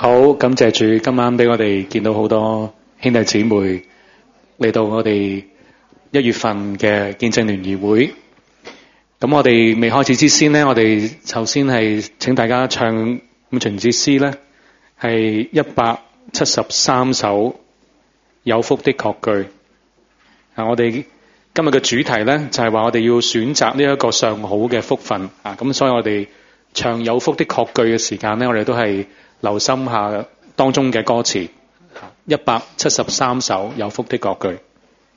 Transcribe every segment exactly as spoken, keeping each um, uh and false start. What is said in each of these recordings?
好，感謝主今晚俾我哋見到好多兄弟姊妹嚟到我哋一月份嘅見證聯誼會。咁我哋未開始之先呢，我哋首先係請大家唱五旬節詩呢，係一百七十三首有福的確據。啊，我哋今日嘅主題呢，就係話我哋要選擇呢一個上好嘅福分啊，咁所以我哋唱有福的確據嘅時間呢，我哋都係留心下當中嘅歌詞，一百七十三首有福的確據。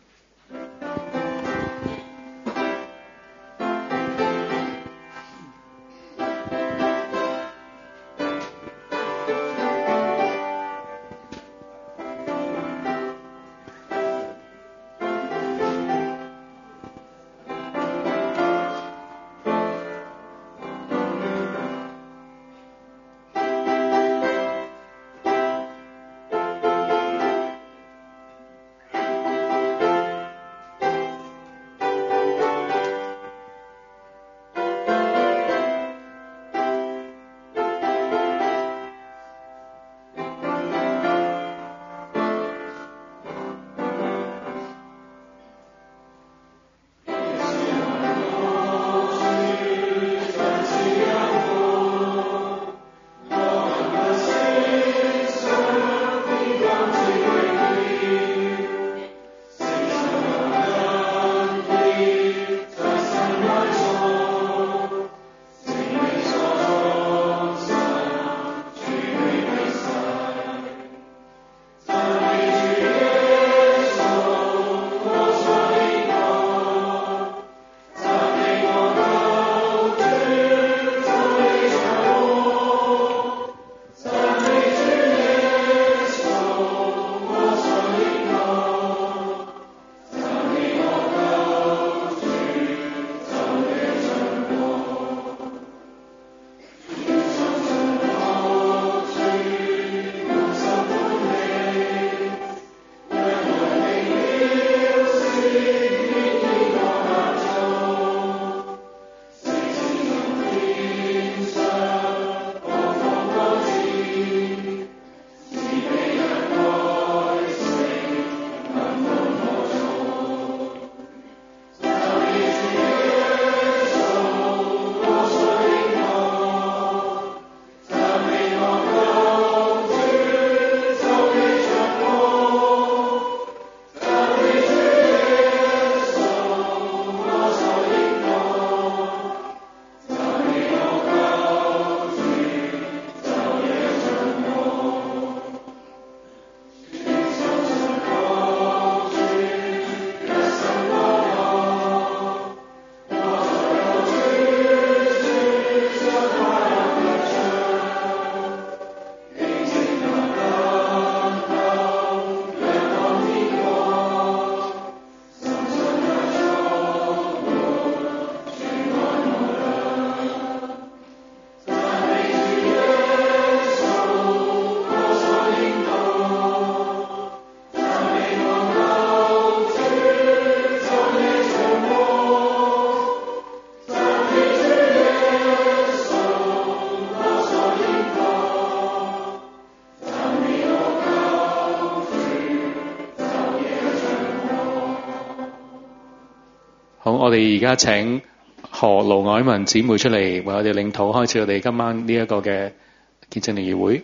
我哋而家請何盧凱文姊妹出嚟為我哋領禱，開始我哋今晚呢一個嘅見證聯誼會。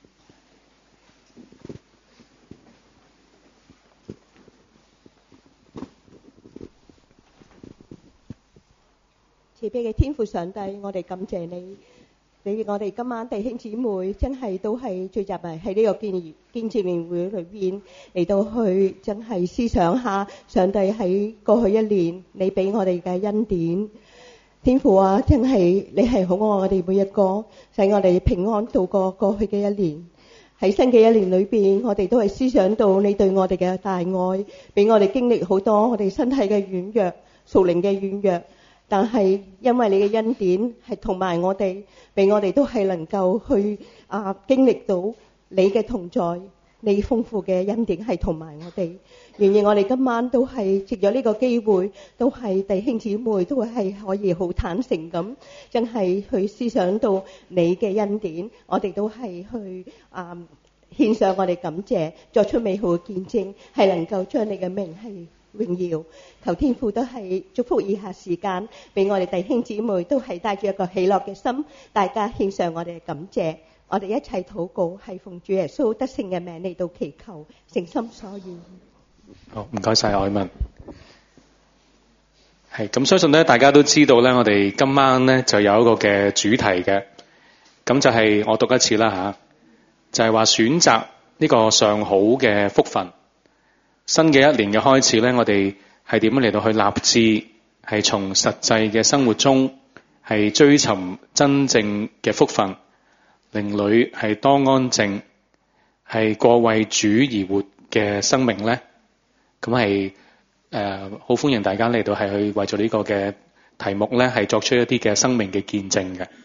慈悲嘅天父上帝，我哋感謝你，你我哋今晚弟兄姊妹真係都係聚集埋喺呢個見見證聯會裏邊嚟到去，真係思想下上帝喺過去一年你俾我哋嘅恩典。天父啊，真係你係好愛我哋每一個，使我哋平安度過過去嘅一年。喺新嘅一年裏邊，我哋都係思想到你對我哋嘅大愛，俾我哋經歷好多我哋身體嘅軟弱、屬靈嘅軟弱。但係因為你嘅恩典係同埋我哋，俾我哋都係能夠去啊經歷到你嘅同在， 你豐富嘅恩典係同埋我哋。願意我哋今晚都係藉咗呢個機會，都係弟兄姊妹都係可以好坦誠咁，真係去思想到你嘅恩典，我哋都係去啊獻上我哋感謝，作出美好嘅見證，係能夠將你嘅名係榮耀。求天父都係祝福以下時間，俾我哋弟兄姊妹都係帶住一個喜樂嘅心，大家獻上我哋嘅感謝。我哋一齊禱告，係奉主耶穌得勝嘅名嚟到祈求，誠心所願。 好，唔該晒愛文。係咁，相信咧大家都知道咧，我哋今晚咧就有一個嘅主題嘅，咁就係我讀一次啦吓，就係話選擇呢個上好嘅福分。新嘅一年嘅開始咧，我哋係點樣嚟到去立志，係從實際嘅生活中係追尋真正嘅福分，靈裏係多安靜，係過為主而活嘅生命咧。咁係誒好歡迎大家嚟到係去為咗呢個嘅題目咧，係作出一啲嘅生命嘅見證嘅。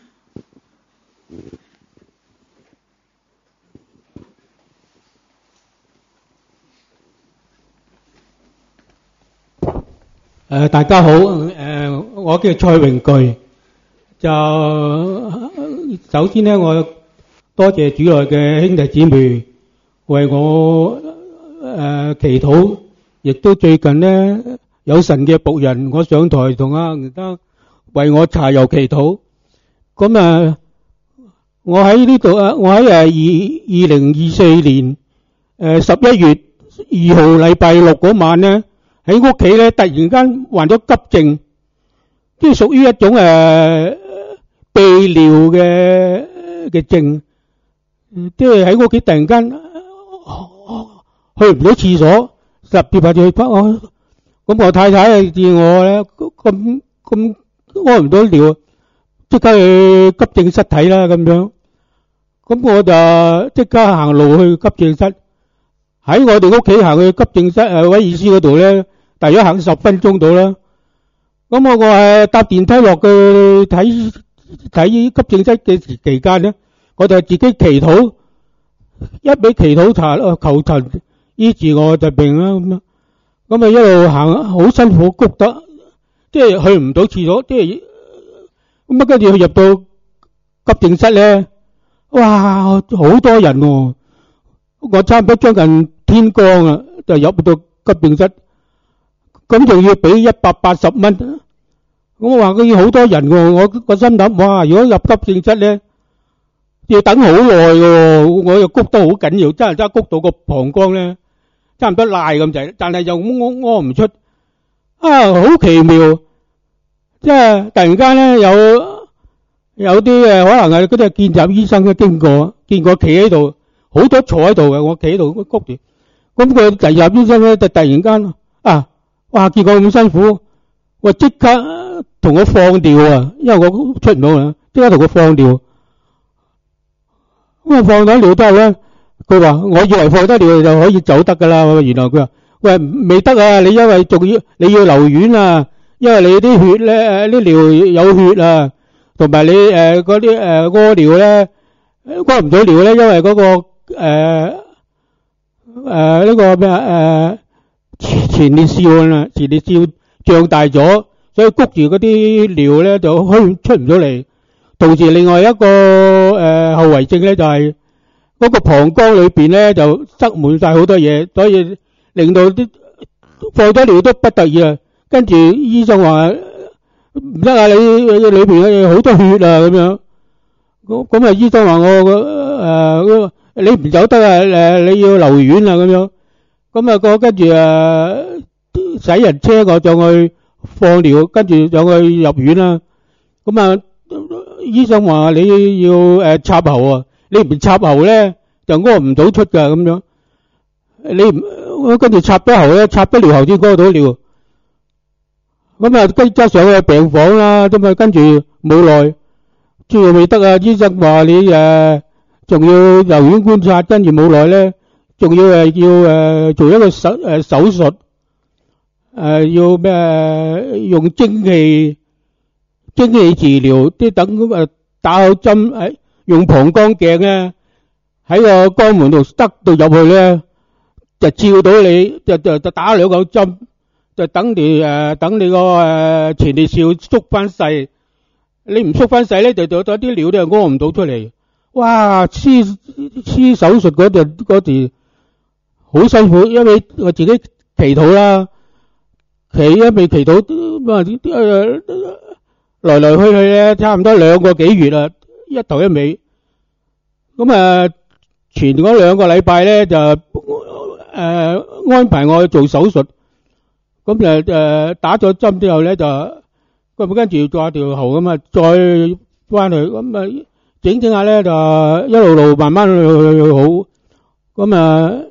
誒大家好，誒我叫蔡榮巨。就首先咧，我多謝主內嘅兄弟姊妹為我誒祈禱。亦都最近咧有神嘅僕人，我上台同阿吳德為我搽油祈禱。咁啊，我喺呢度啊，我喺誒二二零二四年誒十一月二號禮拜六嗰晚咧，喺屋企咧突然間患咗急症，即係屬於一種誒泌尿嘅嘅症，即係喺屋企突然間去唔到廁所。十跌八跌去我，咁我太太係見我咧咁咁屙唔到尿，即刻去急症室睇啦咁樣。咁我就即刻行路去急症室。喺我哋屋企行去急症室誒威爾斯嗰度咧，大約行十分鐘到啦。咁我我係搭電梯落去睇睇急症室嘅時期間咧，我就自己祈禱，一味祈禱查求神醫治我疾病啦咁樣，咁啊一路行好辛苦，谷得即係去唔到廁所，即係咁啊跟住去入到急症室咧，哇好多人喎，我差唔多將近天光啊，就入到急症室，咁仲要俾一百八十蚊，咁我話佢好多人喎，我個心諗哇，如果入急症室咧要等好耐喎，我又谷得好緊要，真係真係谷到個膀胱咧。差唔多賴咁滯，但係又屙屙唔出，啊好奇妙！即係突然間咧有有啲誒可能係嗰啲見習醫生嘅經過，見過企喺度，好多坐喺度嘅，我企喺度谷住，咁佢見習醫生咧就突然間啊，哇見我咁辛苦，我即刻同我放尿啊，因為我出唔到啦，即刻同佢放尿，咁啊放咗尿之後咧。佢話：我以為放得尿就可以走得噶啦，原來佢話：喂未得啊！你因為仲要你要留院啊，因為你啲血咧啲尿有血啊，同埋你誒嗰啲誒屙尿咧屙唔到尿咧，因為嗰個誒誒呢個咩啊誒前列腺啊前列腺脹大咗，所以谷住嗰啲尿咧就出出唔到嚟。同時另外一個誒後遺症咧就係。嗰個膀胱裏邊咧就塞滿晒好多嘢，所以令到啲放咗尿都不得已啊。跟住醫生話唔得啊，你裏邊好多血啊咁樣。咁咁啊，醫生話我誒你唔走得啊，誒你要留院啊咁樣。咁啊個跟住誒使人車我上去放尿，跟住上去入院啦。咁啊醫生話你要誒插喉啊。你唔插喉咧，就屙唔到出噶咁樣。你唔跟住插咗喉咧，插咗尿喉先屙到尿。咁啊，跟住上去病房啦，咁啊，跟住冇耐，仲未得啊！醫生話你誒，仲要留院觀察，跟住冇耐咧，仲要誒要誒做一個手誒手術，誒要咩用蒸氣蒸氣治療，即係等咁啊打好針誒。用膀胱鏡咧， 喺個肛門度塞到入去咧，就照到你，就就就打兩個針，就等你誒等你個誒前列腺縮翻細，你唔縮翻細咧，就就咗啲尿都係屙唔到出嚟。哇！黐黐手術嗰陣嗰時好辛苦，因為我自己祈禱啦，祈因為祈禱咁啊誒來來去去咧，差唔多兩個幾月啦，一頭一尾。咁啊，前嗰兩個禮拜咧就誒、呃、安排我去做手術，咁就誒打咗針之後咧就咁跟住掛條喉咁啊，再翻去咁啊整整下咧就一路路慢慢去去好，咁啊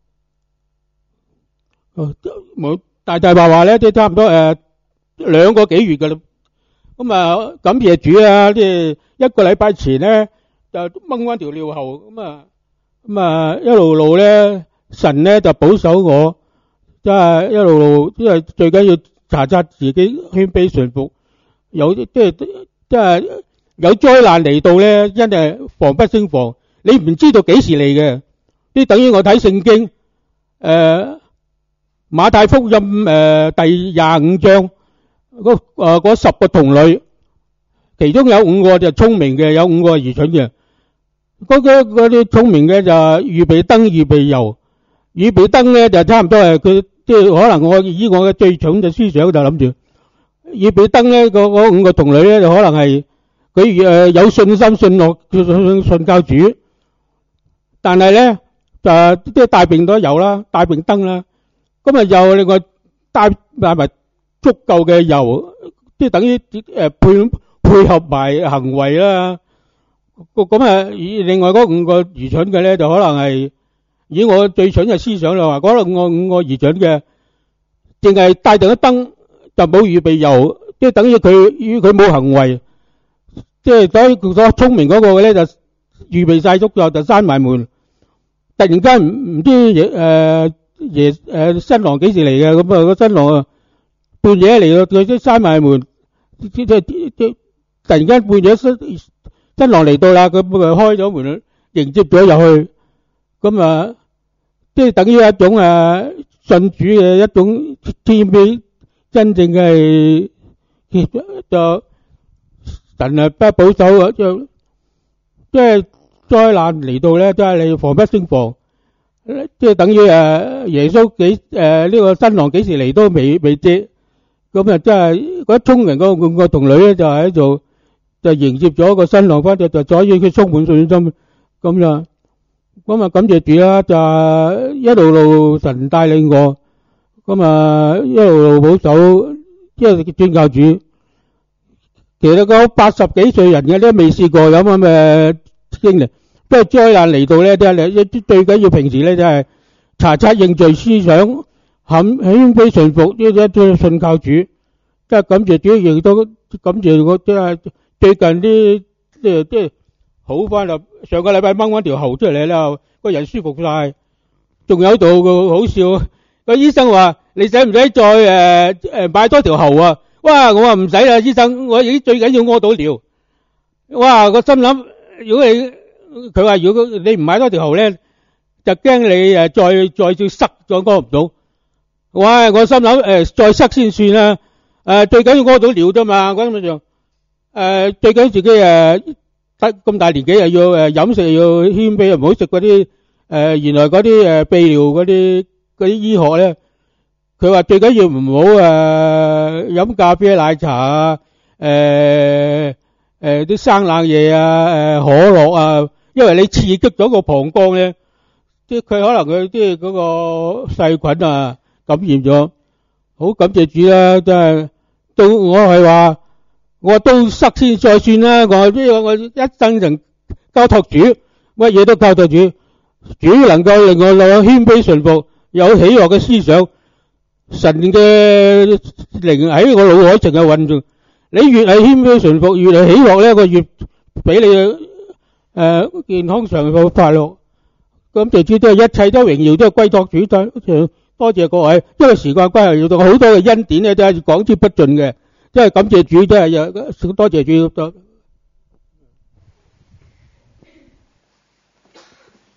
冇大大話話咧，即係差唔多誒兩個幾月噶啦。咁啊感謝主啊，即係一個禮拜前咧就掹翻條尿喉，咁啊咁啊一路路咧神咧就保守我，即係一路路，因為最緊要查察自己謙卑順服，有即係即係有災難嚟到咧，真係防不勝防，你唔知道幾時嚟嘅。即係等於我睇聖經誒馬太福音誒第廿五章。嗰誒嗰十個童女，其中有五個就聰明嘅，有五個係愚蠢嘅。嗰嗰嗰啲聰明嘅就預備燈、預備油。預備燈咧就差唔多係佢，即係可能我以我嘅最蠢嘅思想就諗住，預備燈咧嗰嗰五個童女咧就可能係佢誒有信心信落信信靠主，但係咧就即係帶病咗油啦，帶病燈啦，咁啊又另外帶帶埋足夠嘅油，即係等於誒配配合埋行為啦。咁啊，以另外嗰五個愚蠢嘅咧，就可能係以我最蠢嘅思想就話，嗰個五個愚蠢嘅，淨係帶定一燈就冇預備油，即係等於佢與佢冇行為，即係所以所聰明嗰個嘅咧就預備晒足咗就閂埋門，突然間唔唔知誒爺誒新郎幾時嚟嘅，咁啊個新郎啊。半夜嚟到，佢都閂埋門，即係即突然間半夜新新郎嚟到啦，佢佢開咗門迎接咗入去，咁啊，即係等於一種誒信主嘅一種謙卑，真正嘅係就神係不保守啊，就即係災難嚟到咧，即係你防不勝防，即係等於誒耶穌幾誒呢個新郎幾時嚟都未未知。咁啊，真係嗰聰明嗰五個童女咧，就喺度就迎接咗個新郎翻嚟，就所以佢充滿信心咁樣。咁啊，感謝主啦，就一路路神帶領我，咁啊一路路保守，即係專靠主。其實個八十幾歲人嘅都未試過有咁嘅經歷，不過災難嚟到咧，即係一最緊要平時咧，就係查察認罪思想。謙謙卑順服，呢一啲信靠主，即係感謝主，亦都感謝我，即係最近啲即係即係好翻啦。上個禮拜掹翻條喉出嚟啦，個人舒服晒。仲有度個好笑，個醫生話：你使唔使再誒誒買多條喉啊？哇！我話唔使啦，醫生，我已經最緊要屙到尿。哇！我心諗，如果你佢話如果你唔買多條喉咧，就驚你誒再再要塞再屙唔到。哇！我心諗誒，再塞先算啦。誒，最緊要屙到尿啫嘛。咁樣就誒，最緊要自己誒得咁大年紀又要誒飲食又要謙卑，唔好食嗰啲誒原來嗰啲誒泌尿嗰啲嗰啲醫學咧。佢話最緊要唔好誒飲咖啡奶茶啊，誒誒啲生冷嘢啊，誒可樂啊，因為你刺激咗個膀胱咧，即係佢可能佢即係嗰個細菌啊。感染咗，好感謝主啦！真係到我係話，我都塞先再算啦。我呢個我一生人交託主，乜嘢都交託主。主能夠令我有謙卑順服，有喜樂嘅思想，神嘅靈喺我腦海成日運作。你越係謙卑順服，越係喜樂咧，我越俾你誒、呃、健康長壽快樂。咁謝主都係一切都榮耀都係歸託主真。多謝各位，因為時間關係，要到好多嘅恩典咧，真係講之不盡嘅，真係感謝主，真係有多謝主。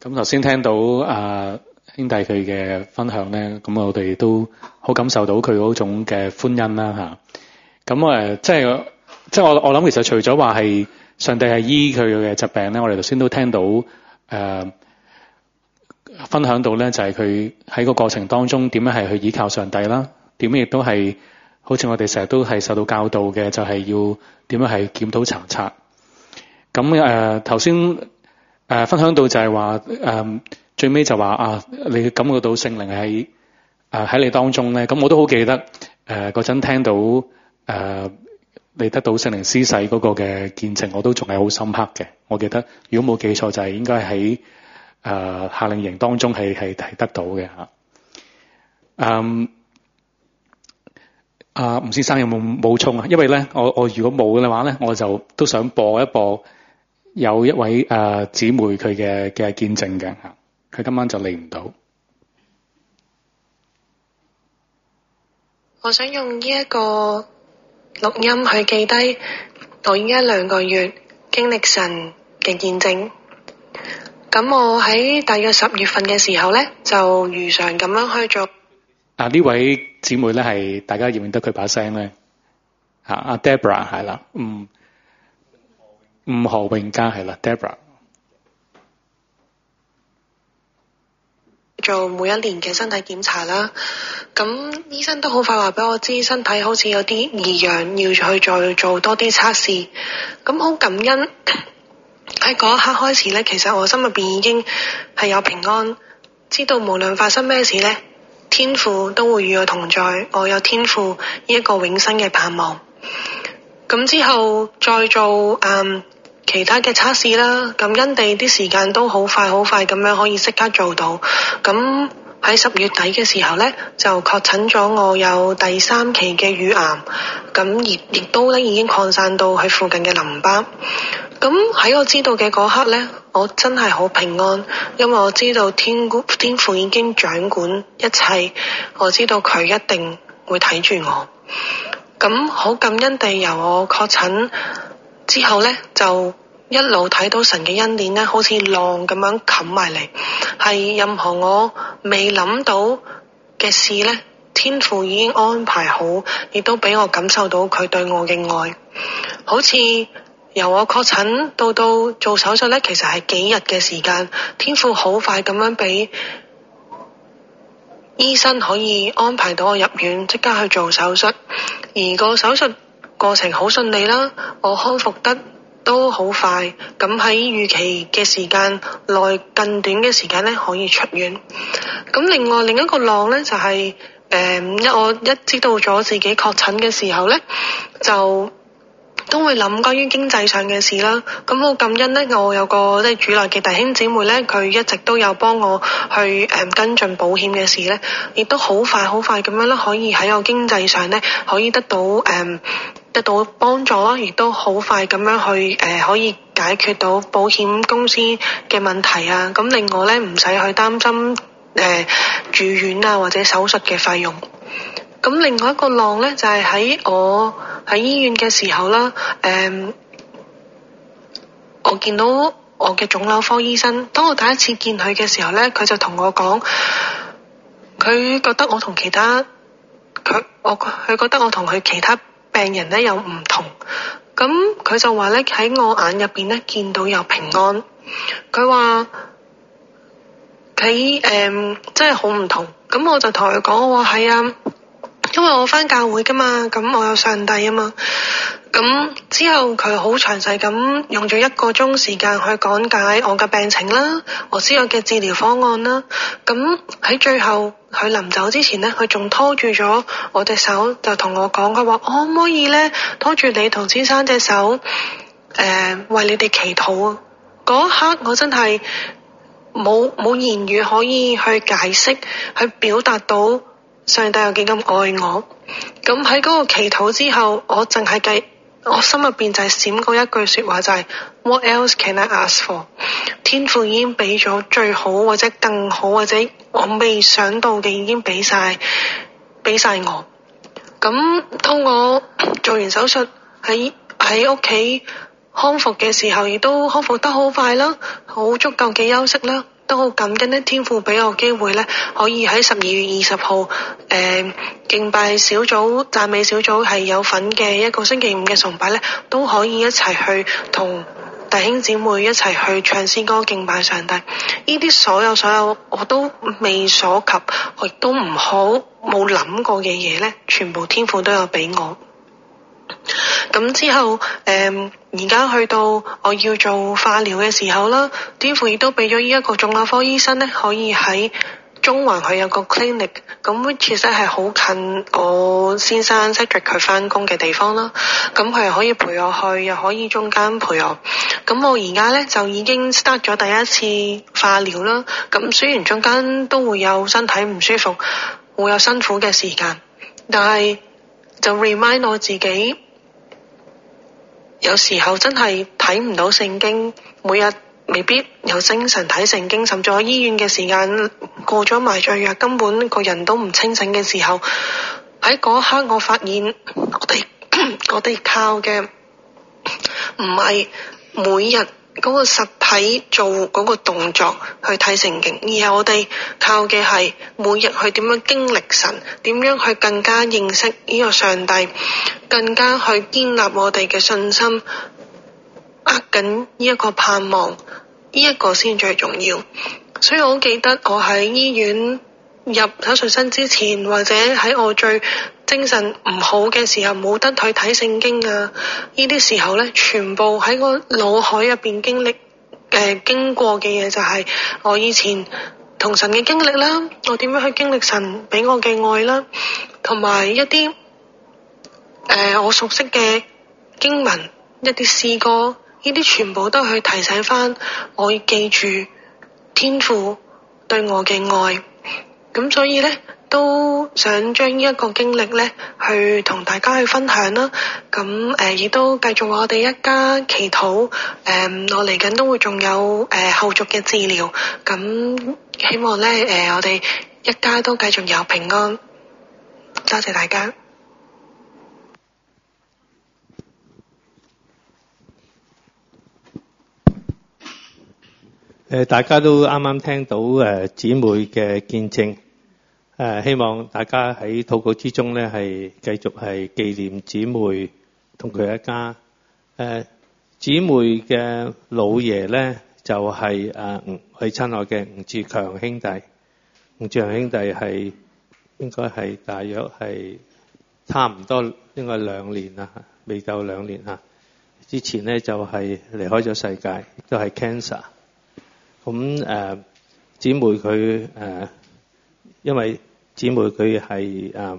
咁頭先聽到啊兄弟佢嘅分享咧，咁我哋都好感受到佢嗰種嘅歡欣啦嚇。咁誒，即係即係我我諗，其實除咗話係上帝係醫佢嘅疾病咧，我哋頭先都聽到誒、呃、分享到咧，就係佢喺個過程當中點樣係去依靠上帝啦，點樣亦都係好似我哋成日都係受到教導嘅，就係要點樣係檢討查察。咁誒頭先誒分享到就係話誒最尾就話啊，你感覺到聖靈喺誒喺你當中咧，咁我都好記得誒嗰陣聽到誒、呃、你得到聖靈施洗嗰個嘅見證，我都仲係好深刻嘅。我記得如果冇記錯就係應該喺誒夏令營當中係係係得到嘅嚇。嗯，啊吳先生有冇冇充啊？因為咧我我如果冇嘅話咧，我就都想播一播。有一位誒姊妹佢嘅嘅見證嘅嚇，佢今晚就嚟唔到。 我想用呢一個錄音去記低我依家兩個月經歷神嘅見證。咁我喺大約十月份嘅時候咧，就如常咁樣去做。 啊呢位姊妹咧係大家認唔認得佢把聲咧？嚇阿 Debra 係啦，嗯。吳何永嘉係啦 ，Debra 做每一年嘅身體檢查啦，咁醫生都好快話俾我知身體好似有啲異樣，要去再做多啲測試。咁好感恩喺嗰一刻開始咧，其實我心入邊已經係有平安，知道無論發生咩事咧，天父都會與我同在，我有天父呢一個永生嘅盼望。咁之後再做嗯。其他嘅測試啦，感恩地啲時間都好快好快咁樣可以即刻做到。咁喺十月底嘅時候呢，就確診咗我有第三期嘅乳癌，咁亦亦都咧已經擴散到去附近嘅淋巴。咁喺我知道嘅嗰刻呢，我真係好平安，因為我知道天天父已經掌管一切，我知道佢一定會睇住我。咁好感恩地由我確診之後呢，就一路睇到神嘅恩典呢，好似浪咁樣冚埋嚟，係任何我未諗到嘅事呢，天父已經安排好，亦都俾我感受到佢對我嘅愛。好似由我確診到到做手術呢，其實係幾日嘅時間，天父好快咁樣俾醫生可以安排到我入院，即刻去做手術，而個手術過程好順利啦，我康復得都好快，咁喺預期嘅時間內更短嘅時間咧可以出院。咁另外另一個浪咧就係、是、誒，一、呃、我一知道咗自己確診嘅時候咧，就都會諗關於經濟上嘅事啦。咁好感恩咧，我有個即係主內嘅弟兄姊妹咧，佢一直都有幫我去誒、呃、跟進保險嘅事咧，亦都好快好快咁樣咧，可以喺我經濟上咧可以得到誒。呃得到幫助啦，亦都好快咁樣去誒、呃，可以解決到保險公司嘅問題啊！咁令我咧唔使去擔心誒、呃、住院啊或者手術嘅費用。咁另外一個浪咧就係、是、喺我喺醫院嘅時候啦，誒、呃，我見到我嘅腫瘤科醫生，當我第一次見佢嘅時候咧，佢就同我講，佢覺得我同其他佢我佢覺得我同佢其他病人咧有唔同，咁佢就話咧喺我眼入邊咧見到有平安。佢話佢誒真係好唔同，咁我就同佢講，我話係啊，因為我返教會噶嘛，咁我有上帝啊嘛。咁之後佢好詳細咁用咗一個鐘時間去講解我嘅病情啦，我知我嘅治療方案啦。咁喺最後佢臨走之前呢，佢仲拖住咗我隻手，就同我講，佢話我可唔可以呢拖住你同先生隻手，誒、呃、為你哋祈禱啊。嗰一刻我真係冇冇言語可以去解釋，去表達到上帝有幾咁愛我。咁喺嗰個祈禱之後，我淨係計。我心入邊就係閃過一句說話，就係、是、What else can I ask for？ 天父已經俾咗最好或者更好或者我未想到嘅已經俾晒俾晒我。咁當我做完手術喺喺屋企康復嘅時候，亦都康復得好快啦，好足夠嘅休息啦。 都好感恩咧，天父俾我機會咧，可以喺十二月二十號誒敬拜小組、讚美小組係有份嘅一個星期五嘅崇拜咧，都可以一齊去同弟兄姊妹一齊去唱詩歌敬拜上帝。呢啲所有所有我都未所及，我亦都唔好冇諗過嘅嘢咧，全部天父都有俾我。咁之後誒而家去到我要做化療嘅時候啦，天父亦都俾咗呢一個腫瘤科醫生咧，可以喺中環佢有個 clinic， 咁 which 係係好近我先生 Cedric 佢翻工嘅地方啦。咁佢又可以陪我去，又可以中間陪我。咁我而家咧就已經 start 咗第一次化療啦。咁雖然中間都會有身體唔舒服，會有辛苦嘅時間，但係就 remind 我自己，有時候真係睇唔到聖經，每日未必有精神睇聖經，甚至喺醫院嘅時間過咗麻醉藥，根本個人都唔清醒嘅時候，喺嗰一刻我發現我哋我哋靠嘅唔係每日嗰個實體做嗰個動作去睇聖經，而係我哋靠嘅係每日去點樣經歷神，點樣去更加認識呢個上帝，更加去建立我哋嘅信心，握緊呢一個盼望，呢一個先最重要。所以我好記得我喺醫院入手術室之前，或者喺我最精神唔好嘅時候，冇得去睇聖經啊，呢啲時候咧，全部喺我腦海入邊經歷誒、呃、經過嘅嘢，就係我以前同神嘅經歷啦，我點樣去經歷神俾我嘅愛啦，同埋一啲誒、呃、我熟悉嘅經文，一啲詩歌，呢啲全部都去提醒翻我要記住天父對我嘅愛。咁所以咧，都想將呢一個經歷咧，去同大家去分享啦。咁誒，亦、呃、都繼續我哋一家祈禱。誒、呃，我嚟緊都會仲有誒、呃、後續嘅治療。咁希望咧，誒、呃，我哋一家都繼續有平安。多謝大家。 誒，大家都啱啱聽到誒姊妹嘅見證，誒希望大家喺禱告之中咧，係繼續係紀念姊妹同佢一家。誒姊妹嘅老爺咧就係誒吳佢親愛嘅吳志強兄弟，吳志強兄弟係應該係大約係差唔多應該兩年啦，未夠兩年嚇。之前咧就係離開咗世界，都係 cancer。咁誒姊妹佢誒、呃，因為姊妹佢係誒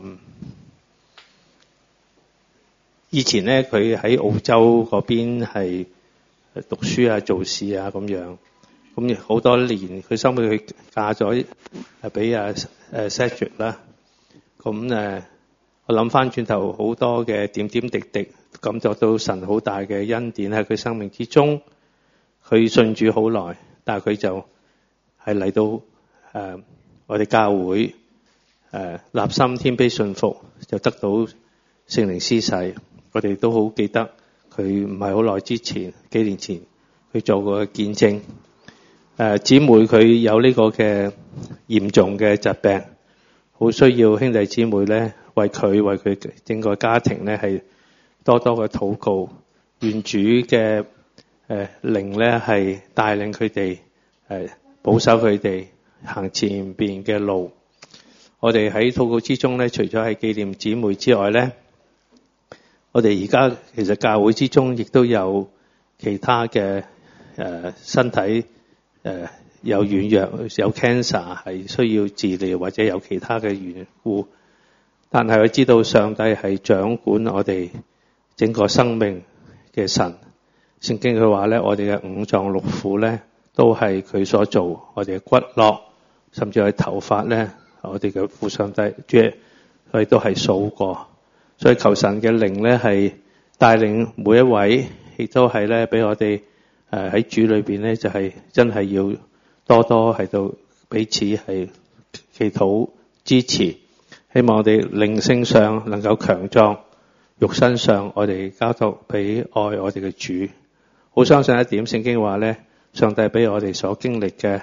以前咧，佢喺澳洲嗰邊係讀書啊、做事啊咁樣。咁好多年，佢收尾佢嫁咗誒俾阿誒 Cedric 啦。咁誒，我諗翻轉頭好多嘅點點滴滴，感覺到神好大嘅恩典喺佢生命之中。佢信主好耐。但係佢就係嚟到誒、呃、我哋教會誒、呃、立心謙卑信服，就得到聖靈施洗。我哋都好記得佢唔係好耐之前，幾年前佢做過嘅見證。誒、呃、姊妹佢有呢個嘅嚴重嘅疾病，好需要兄弟姊妹咧為佢為佢整個家庭咧係多多嘅禱告，願主嘅誒靈咧係帶領佢哋誒保守佢哋行前邊嘅路。我哋喺禱告之中咧，除咗係紀念姊妹之外咧，我哋而家其實教會之中亦都有其他嘅誒、呃、身體誒、呃、有軟弱，有 cancer 係需要治療，或者有其他嘅緣故。但係我知道上帝係掌管我哋整個生命嘅神。聖經佢話咧，我哋嘅五臟六腑咧都係佢所做，我哋嘅骨骼甚至係頭髮咧，我哋嘅父上帝主，佢都係數過。所以求神嘅靈咧係帶領每一位，亦都係咧俾我哋誒喺主裏邊咧就係、是、真係要多多喺度彼此係祈禱支持，希望我哋靈性上能夠強壯，肉身上我哋交託俾愛我哋嘅主。好相信一點，聖經話咧，上帝俾我哋所經歷嘅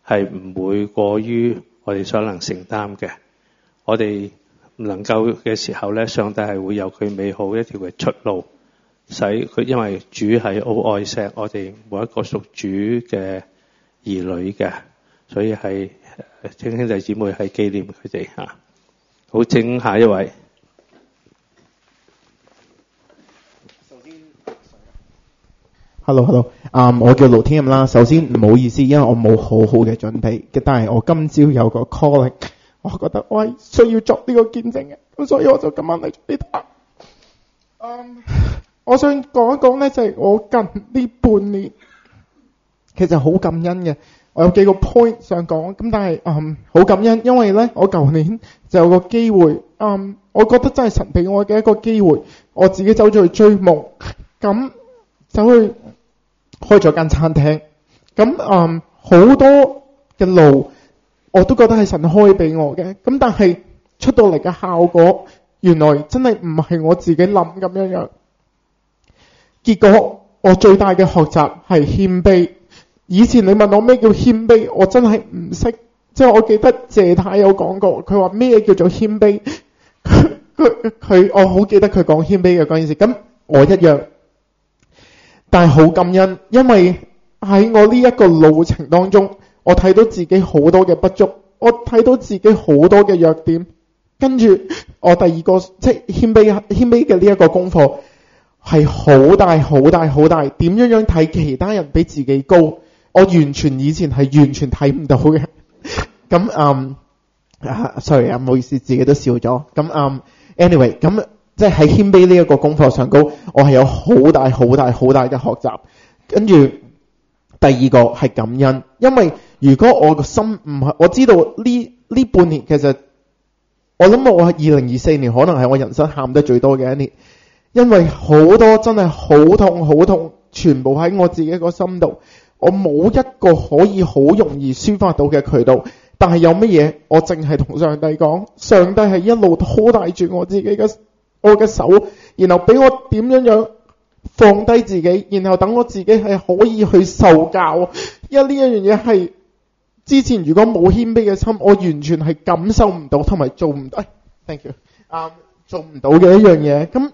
係唔會過於我哋所能承擔嘅。我哋唔能夠嘅時候咧，上帝係會有佢美好一條嘅出路，使佢，因為主係好愛錫我哋每一個屬主嘅兒女嘅，所以係請兄弟姊妹係紀念佢哋嚇。好，請下一位。 Hello，Hello， 啊、um, ，我叫盧天任啦。首先唔好意思，因為我冇好好嘅準備，但係我今朝有個 calling， 我覺得我係需要作呢個見證嘅，咁所以我就今晚嚟咗呢度。嗯，我想講一講咧，就係、是、我近呢半年其實好感恩嘅。我有幾個 point 想講，咁但係嗯好感恩，因為咧我舊年就有個機會，嗯，我覺得真係神俾我嘅一個機會，我自己走咗去追夢，咁走去開咗間餐廳，咁嗯好多嘅路我都覺得係神開俾我嘅，咁但係出到嚟嘅效果原來真係唔係我自己諗咁樣樣，結果我最大嘅學習係謙卑。以前你問我咩叫謙卑，我真係唔識，即係我記得謝太有講過，佢話咩叫做謙卑，佢佢我好記得佢講謙卑嘅嗰件事，咁我一樣。但係好感恩，因為喺我呢一個路程當中，我睇到自己好多嘅不足，我睇到自己好多嘅弱點，跟住我第二個即係謙卑謙卑嘅呢一個功課係好大好大好大，點樣樣睇其他人比自己高，我完全以前係完全睇唔到嘅。咁嗯啊 sorry 啊，唔好意思，自己都笑咗。咁嗯 anyway 咁。即係喺謙卑呢一個功課上高，我係有好大好大好大嘅學習。跟住第二個係感恩，因為如果我個心唔係，我知道呢呢半年其實我諗我係二零二四年可能係我人生喊得最多嘅一年，因為好多真係好痛好痛，全部喺我自己個心度，我冇一個可以好容易抒發到嘅渠道。但係有乜嘢，我淨係同上帝講，上帝係一路拖帶住我自己嘅。我嘅手，然後俾我點樣樣放低自己，然後等我自己係可以去受教。因為呢一樣嘢係之前如果冇謙卑嘅心，我完全係感受唔到同埋做唔到。Thank you，啊、um, 做唔到嘅一樣嘢。咁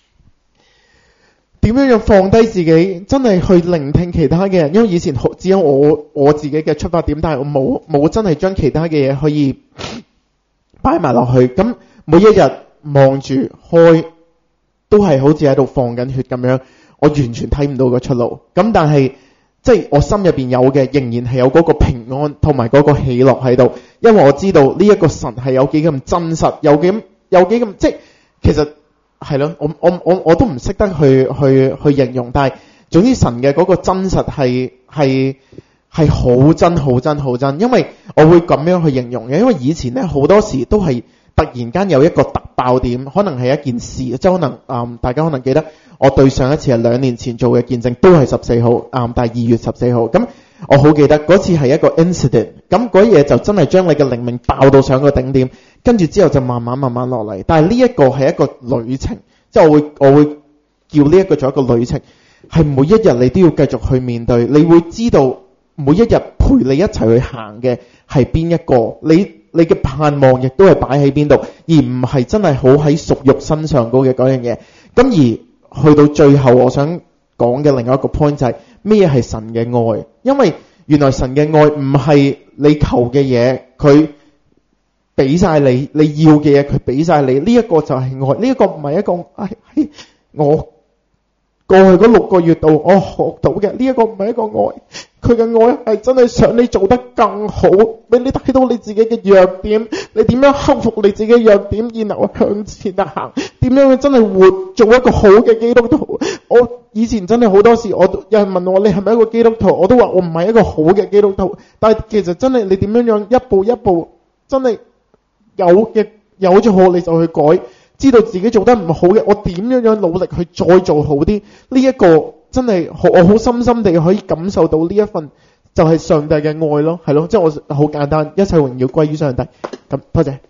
點樣樣放低自己，真係去聆聽其他嘅人。因為以前只有我我自己嘅出發點，但係我冇冇真係將其他嘅嘢可以擺埋落去。咁每一日。望住開都係好似喺度放緊血咁樣，我完全睇唔到個出路。咁但係即係我心入邊有嘅，仍然係有嗰個平安同埋嗰個喜樂喺度，因為我知道呢一個神係有幾咁真實，有幾有幾咁即係其實係咯，我我我我都唔識得去去去形容，但係總之神嘅嗰個真實係係係好真好真好真，因為我會咁樣去形容嘅，因為以前咧好多時都係。突然間有一個突爆點，可能係一件事，即係可能、嗯、大家可能記得我對上一次係兩年前做嘅見證，都係十四號，嗯，但係二月十四號。咁我好記得嗰次係一個 incident，咁嗰嘢就真係將你嘅靈命爆到上個頂點，跟住之後就慢慢慢慢落嚟。但係呢一個係一個旅程，即係我會我會叫呢一個做一個旅程，係每一日你都要繼續去面對，你會知道每一日陪你一齊去行嘅係邊一個，你。你嘅盼望亦都係擺喺邊度，而唔係真係好喺屬肉身上高嘅嗰樣嘢。咁而去到最後，我想講嘅另外一個 point 就係咩係神嘅愛？因為原來神嘅愛唔係你求嘅嘢，佢俾晒你，你要嘅嘢佢俾晒你。呢一個就係愛，呢一個唔係一個唉我過去嗰六個月度我學到嘅，呢一個唔係一個愛。佢嘅愛係真係想你做得更好，俾你睇到你自己嘅弱點，你點樣克服你自己嘅弱點，然後向前行，點樣真係活做一個好嘅基督徒。我以前真係好多時，我有人問我你係咪一個基督徒，我都話我唔係一個好嘅基督徒。但係其實真係你點樣樣一步一步，真係有嘅有咗好你就去改，知道自己做得唔好嘅，我點樣樣努力去再做好啲。呢一個真係我好深深地可以感受到呢一份就係上帝嘅愛咯，係咯，即係我好簡單，一切榮耀歸於上帝。咁多謝。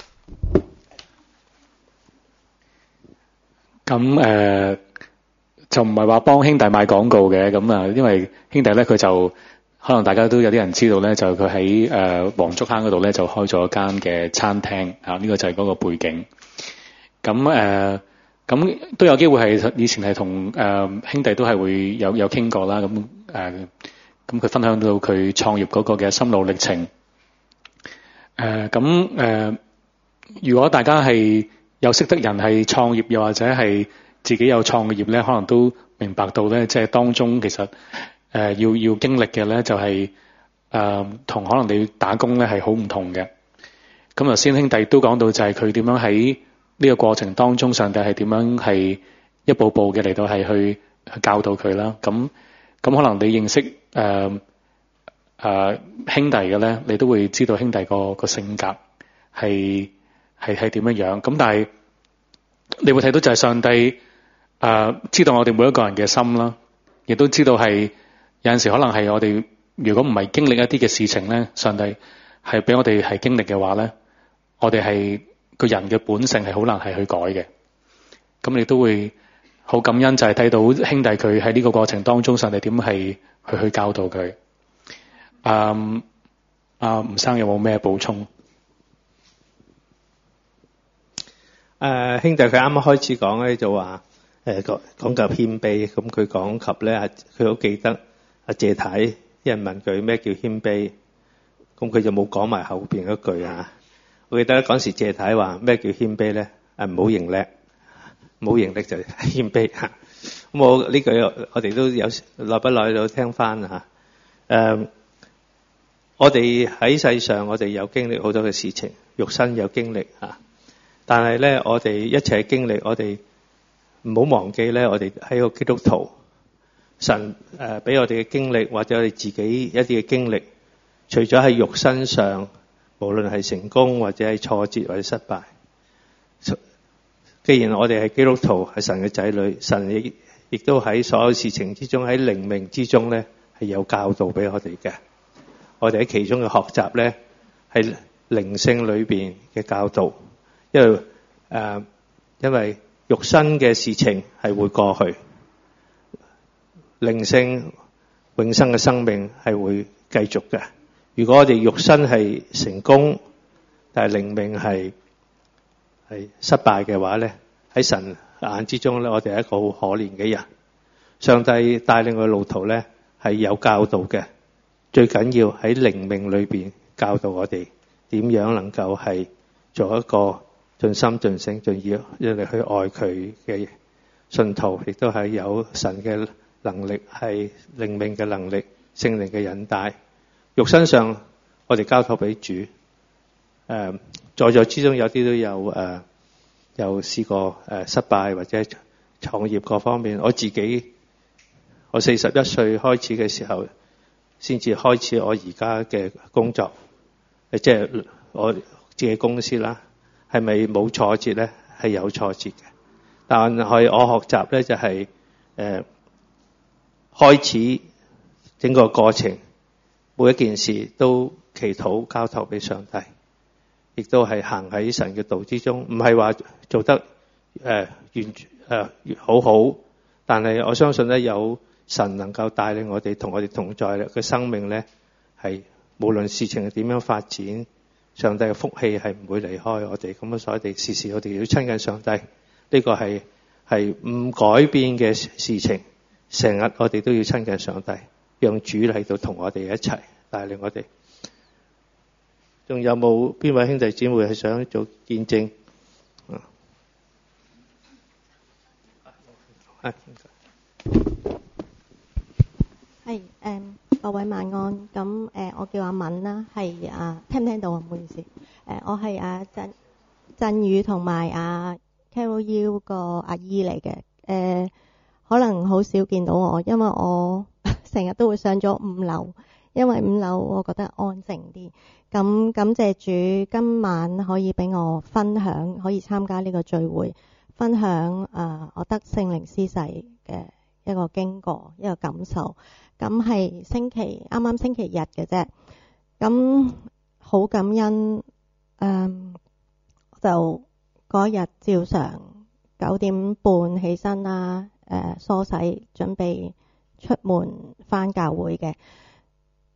咁誒、呃、就唔係話幫兄弟買廣告嘅，咁啊，因為兄弟咧佢就可能大家都有啲人知道咧，就佢喺誒黃竹坑嗰度咧就開咗間嘅餐廳啊，呢、這個就係嗰個背景。咁誒咁都有機會係以前係同誒兄弟都係會有有傾過啦。咁誒咁佢分享到佢創業嗰個嘅心路歷程。誒咁誒，如果大家係有識得人係創業，又或者係自己有創業咧，可能都明白到咧，即係當中其實誒、呃、要要經歷嘅咧，就係誒同可能你打工咧係好唔同嘅。咁頭先兄弟都講到，就係佢點樣喺呢個過程當中，上帝係點樣係一步步嘅嚟到係去去教導佢啦。咁咁可能你認識誒。呃誒、呃、兄弟嘅咧，你都會知道兄弟個個性格係係係點樣樣。咁但係你會睇到就係上帝誒、呃、知道我哋每一個人嘅心啦，亦都知道係有陣時可能係我哋如果唔係經歷一啲嘅事情咧，上帝係俾我哋係經歷嘅話咧，我哋係個人嘅本性係好難係去改嘅。咁你都會好感恩，就係睇到兄弟佢喺呢個過程當中，上帝點係去去教導佢。嗯，阿吳生有冇咩補充？ 誒、呃、兄弟佢啱啱開始講咧就話誒講講究謙卑，咁佢講及咧，佢好記得阿謝太，有人問佢咩叫謙卑，咁佢就冇講埋後邊嗰句啊。我記得嗰時謝太話咩叫謙卑咧？誒唔好認叻，唔好認叻就係謙卑嚇。咁我呢句我哋都有耐不耐都聽翻嚇。誒、呃。我哋喺世上，我哋有經歷好多嘅事情，肉身有經歷嚇。但係咧，我哋一切經歷，我哋唔好忘記咧，我哋喺個基督徒，神誒俾我哋嘅經歷，或者我哋自己一啲嘅經歷，除咗喺肉身上，無論係成功或者係挫折或者失敗，既然我哋係基督徒，係神嘅仔女，神亦亦都喺所有事情之中，喺靈命之中咧，係有教導俾我哋嘅。我哋喺其中嘅學習咧，係靈性裏邊嘅教導，因為誒、呃，因為肉身嘅事情係會過去，靈性永生嘅生命係會繼續嘅。如果我哋肉身係成功，但係靈命係係失敗嘅話咧，喺神眼之中咧，我哋係一個好可憐嘅人。上帝帶領嘅路途咧係有教導嘅。最緊要喺靈命裏邊教導我哋點樣能夠係做一個盡心盡性盡意一嚟去愛佢嘅信徒，亦都係有神嘅能力，係靈命嘅能力，聖靈嘅引帶。肉身上我哋交託俾主。誒、呃，在座之中有啲都有誒、呃，有試過誒、呃、失敗或者創業各方面。我自己我四十一歲開始嘅時候，先至開始我而家嘅工作，即係我自己公司啦。係咪冇挫折咧？係有挫折嘅，但係我學習咧就係、是、誒、呃、開始整個過程，每一件事都祈禱交託俾上帝，亦都係行喺神嘅道之中，唔係話做得誒、呃、完誒、呃、好好，但係我相信咧有神能夠帶領我哋，同我哋同在嘅生命咧，係無論事情係點樣發展，上帝嘅福氣係唔會離開我哋。咁所以我哋時時我哋要親近上帝，呢、這個係係唔改變嘅事情。成日我哋都要親近上帝，讓主喺度同我哋一齊帶領我哋。仲有冇邊位兄弟姊妹係想做見證？係。 係誒，各位晚安。咁誒，我叫阿敏啦，係啊，聽唔聽到啊？唔好意思。誒，我係阿振振宇同埋阿 Carol U 個阿姨嚟嘅。誒，可能好少見到我，因為我成日都會上咗五樓，因為五樓我覺得安靜啲。咁感謝主，今晚可以俾我分享，可以參加呢個聚會，分享誒我得聖靈施洗嘅一個經過，一個感受。咁係星期啱啱星期日嘅啫，咁好感恩，誒就嗰日照常九點半起身啦，誒梳洗準備出門返教會嘅。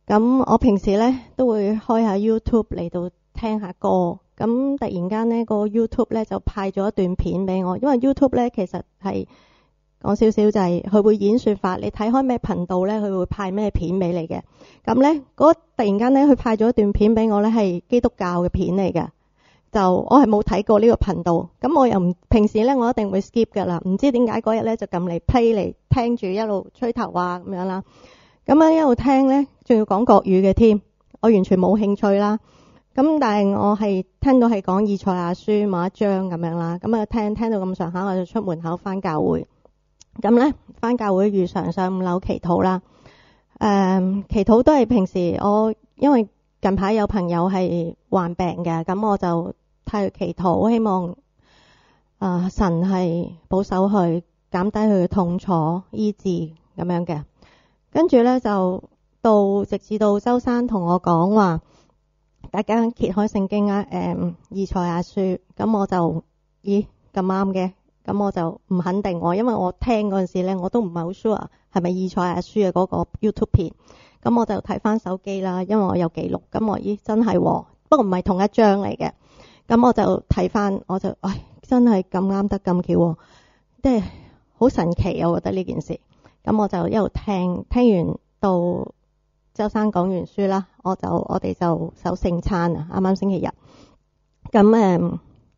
咁我平時咧都會開下 YouTube 嚟到聽下歌。咁突然間咧個 YouTube 咧就派咗一段片俾我，因為 YouTube 咧其實係講少少就係佢會演算法，你睇開咩頻道咧，佢會派咩片俾你嘅。咁咧嗰突然間咧佢派咗一段片俾我咧，係基督教嘅片嚟嘅。就我係冇睇過呢個頻道，咁我又唔平時咧我一定會 skip 噶啦。唔知點解嗰日咧就撳嚟 play 嚟聽住一路吹頭啊咁樣啦。咁啊一路聽咧，仲要講國語嘅添，我完全冇興趣啦。咁但係我係聽到係講以賽亞書某一章咁樣啦。咁啊聽聽到咁上下，我就出門口返教會。咁咧返教會如常上五樓祈禱啦。誒、嗯，祈禱都係平時我因為近排有朋友係患病嘅，咁我就替佢祈禱，希望啊、呃、神係保守佢，減低佢嘅痛楚，醫治咁樣嘅。跟住咧就到直至到周生同我講話，大家揭開聖經啊，誒以賽亞書，咁我就咦咁啱嘅，咁我就唔肯定我，因為我聽嗰陣時咧，我都唔係好 sure 係咪以賽亞書嘅嗰個 YouTube 片，咁我就睇翻手機啦，因為我有記錄，咁我咦真係，不過唔係同一章嚟嘅，咁我就睇翻，我就唉真係咁啱得咁巧，即係好神奇啊！我覺得呢件事。咁我就一路聽，聽完到周生講完書啦，我就我哋就守聖餐啊，啱啱星期日。咁誒，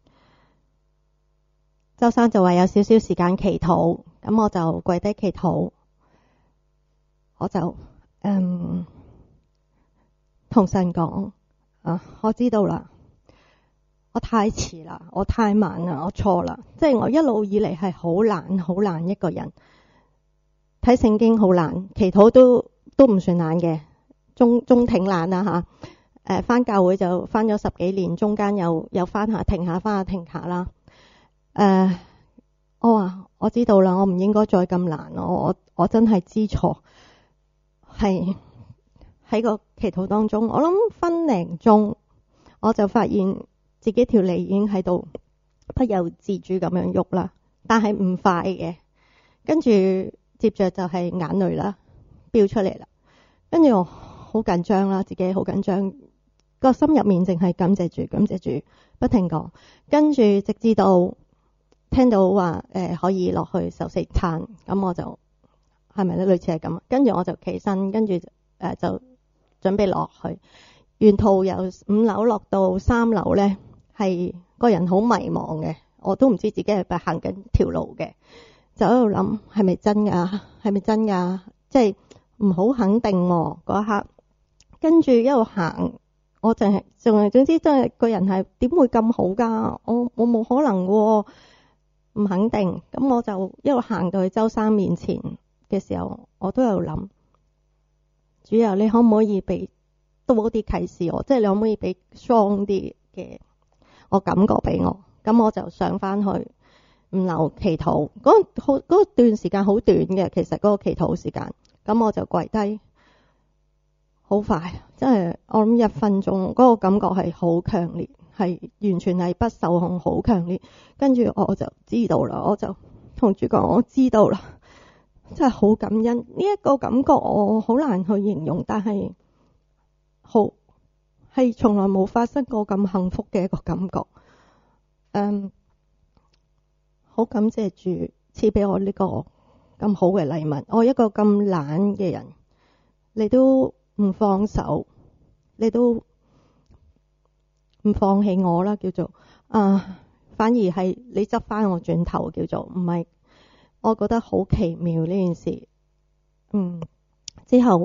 周生就話有少少時間祈禱，咁我就跪低祈禱，我就誒同神講啊，我知道啦，我太遲啦，我太慢啦，我錯啦，即係我一路以嚟係好懶，好懶一個人。睇聖經好難，祈禱都都唔算難嘅，中中挺懶啦吓。誒、呃，翻教會就翻咗十幾年，中間又又翻下停下，翻下停下啦。誒、呃，我話我知道啦，我唔應該再咁難，我我我真係知錯。係喺個祈禱當中，我諗分零鐘，我就發現自己條脷已經喺度不由自主咁樣喐啦，但係唔快嘅，跟住。接着就係眼淚啦，飆出嚟啦，跟住我好緊張啦，自己好緊張，個心入面淨係感謝住，感謝住，不停講，跟住直至到聽到話誒、呃、可以落去守聖餐，咁我就係咪咧類似係咁，跟住我就起身，跟住誒、呃、就準備落去，沿途由五樓落到三樓咧，係個人好迷茫嘅，我都唔知自己係咪行緊條路嘅。就喺度諗係咪真㗎？係咪真㗎？即係唔好肯定喎嗰一刻。跟住一路行，我淨係仲係總之真係個人係點會咁好㗎？我我冇可能喎，唔肯定。咁我就一路行到去周生面前嘅時候，我都有諗，主啊，你可唔可以俾多啲啟示我？即係你可唔可以俾 strong 啲嘅我感覺俾我？咁我就上翻去。五樓祈禱嗰好嗰段時間好短嘅，其實嗰個祈禱時間，咁我就跪低，好快，真係我諗一分鐘，嗰個感覺係好強烈，係完全係不受控，好強烈。跟住我就知道啦，我就同主講，我知道啦，真係好感恩。呢一個感覺我好難去形容，但係好係從來冇發生過咁幸福嘅一個感覺。嗯。好感謝主賜俾我呢個咁好嘅禮物。我一個咁懶嘅人，你都唔放手，你都唔放棄我啦，叫做啊，反而係你執翻我轉頭，叫做唔係。我覺得好奇妙呢件事。嗯，之後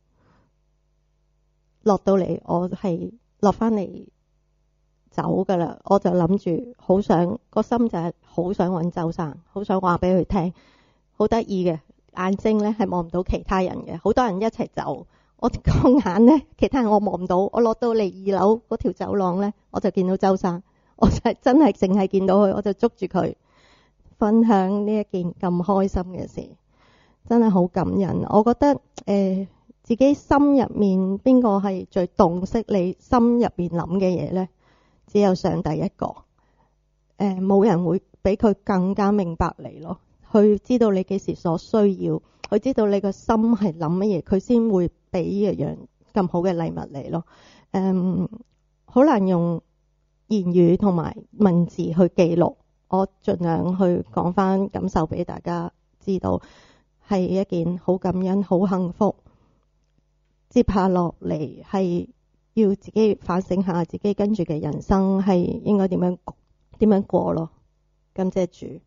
落到嚟，我係落翻嚟。走噶啦，我就諗住好想個心就係好想揾周生，好想話俾佢聽，好得意嘅眼睛咧係望唔到其他人嘅，好多人一齊走，我個眼咧其他人我望唔到，我落到嚟二樓嗰條走廊咧，我就見到周生，我就係真係淨係見到佢，我就捉住佢分享呢一件咁開心嘅事，真係好感人。我覺得誒、呃、自己心入面邊個係最洞悉你心入面諗嘅嘢咧？只有上帝一個，誒、呃、冇人會比佢更加明白你咯。佢知道你幾時所需要，佢知道你個心係諗乜嘢，佢先會俾一樣咁好嘅禮物嚟咯。誒，好難用言語同埋文字去記錄，我盡量去講翻感受俾大家知道，係一件好感恩、好幸福。接下落嚟係要自己反省下自己跟住嘅人生係應該點樣點樣過咯。感謝主。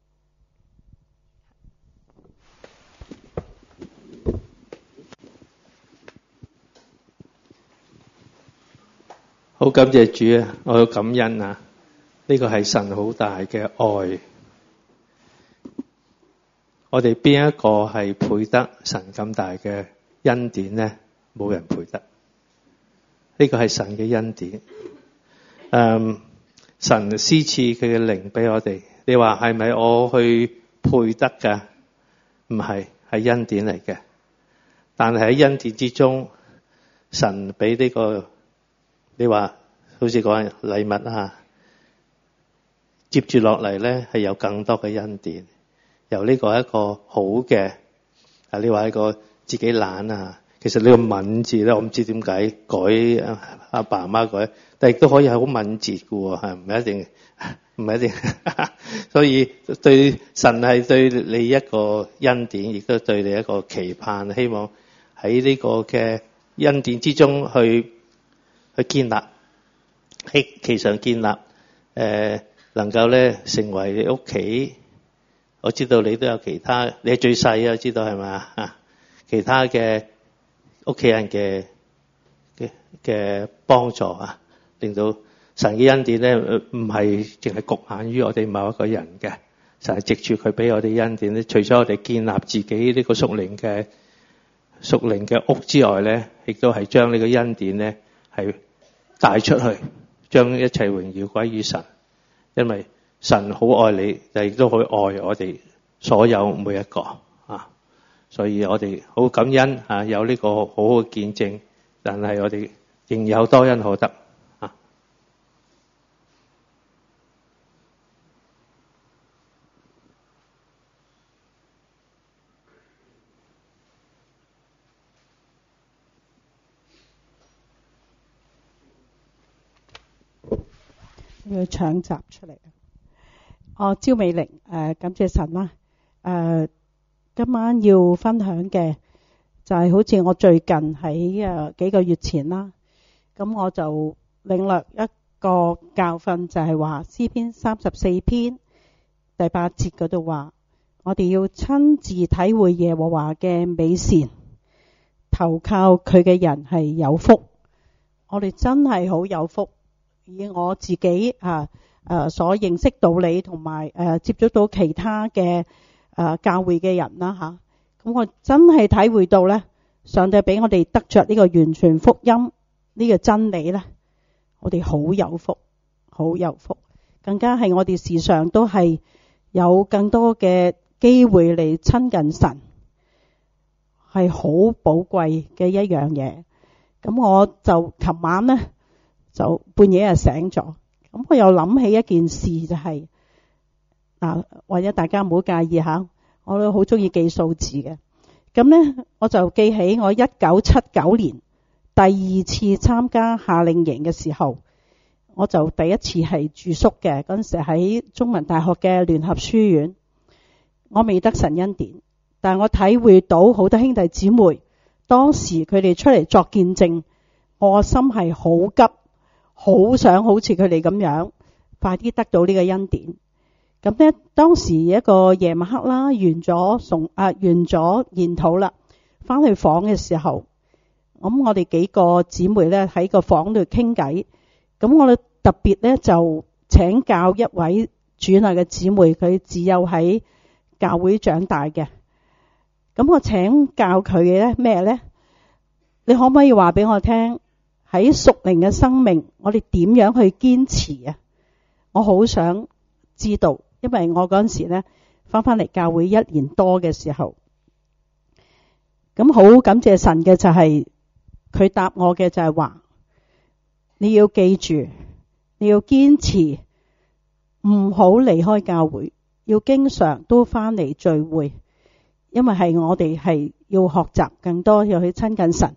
好感謝主啊！我要感恩啊！呢個係神好大嘅愛。我哋邊一個係配得神咁大嘅恩典呢？冇人配得。呢個係神嘅恩典。嗯，神施賜佢嘅靈俾我哋。你話係咪我去配得㗎？唔係，係恩典嚟嘅。但係喺恩典之中，神俾呢個。你話好似講禮物啊，接住落嚟咧係有更多嘅恩典，由呢個一個好嘅啊，你話一個自己懶啊，其實呢個敏字咧，我唔知點解改阿爸阿媽改，但係亦都可以係好敏捷嘅喎，係唔係一定唔係一定，所以對神係對你一個恩典，亦都對你一個期盼，希望喺呢個嘅恩典之中去。去建立，喺其上建立，誒、呃、能夠咧成為你屋企。我知道你都有其他，你係最細啊，知道係咪啊？其他嘅屋企人嘅嘅嘅幫助啊，令到神嘅恩典咧唔係淨係局限於我哋某一個人嘅，就係藉住佢俾我哋恩典咧，除咗我哋建立自己呢個屬靈嘅屬靈嘅屋之外咧，亦都係將呢個恩典咧。係帶出去，將一切榮耀歸於神，因為神好愛你，但亦都好愛我哋所有每一個啊，所以我哋好感恩啊，有呢個好好嘅見證，但係我哋仍有多恩可得啊。 要搶集出嚟。我焦美玲，誒、呃、感謝神啦。誒、呃、今晚要分享嘅就係好似我最近喺誒幾個月前啦，咁我就領略一個教訓，就係話詩篇三十四篇第八節嗰度話，我哋要親自體會耶和華嘅美善，投靠佢嘅人係有福。我哋真係好有福。以我自己啊誒所認識到你同埋誒接觸到其他嘅誒教會嘅人啦吓，咁我真係體會到咧，上帝俾我哋得着呢個完全福音呢個真理咧，我哋好有福，好有福，更加係我哋時常都係有更多嘅機會嚟親近神，係好寶貴嘅一樣嘢。咁我就琴晚咧。就半夜就醒咗，咁我又諗起一件事，就係、是、嗱，或者大家唔好介意吓，我都好中意記數字嘅。咁咧，我就記起我一九七九年第二次參加夏令營嘅時候，我就第一次係住宿嘅，嗰陣時喺中文大學嘅聯合書院。我未得神恩典，但係我體會到好多兄弟姊妹當時佢哋出嚟作見證，我個心係好急。好想好似佢哋咁樣快啲得到呢個恩典。咁咧，當時一個夜晚黑啦，完咗崇啊，完咗研討啦，翻去房嘅時候，咁我哋幾個姊妹咧喺個房度傾偈。咁我哋特別咧就請教一位主內嘅姊妹，佢自幼喺教會長大嘅。咁我請教佢嘅咧咩咧？你可唔可以話俾我聽？喺屬靈嘅生命，我哋點樣去堅持啊？我好想知道，因為我嗰陣時咧翻翻嚟教會一年多嘅時候，咁好感謝神嘅就係、是、佢答我嘅就係話，你要記住，你要堅持，唔好離開教會，要經常都翻嚟聚會，因為係我哋係要學習更多，要去親近神。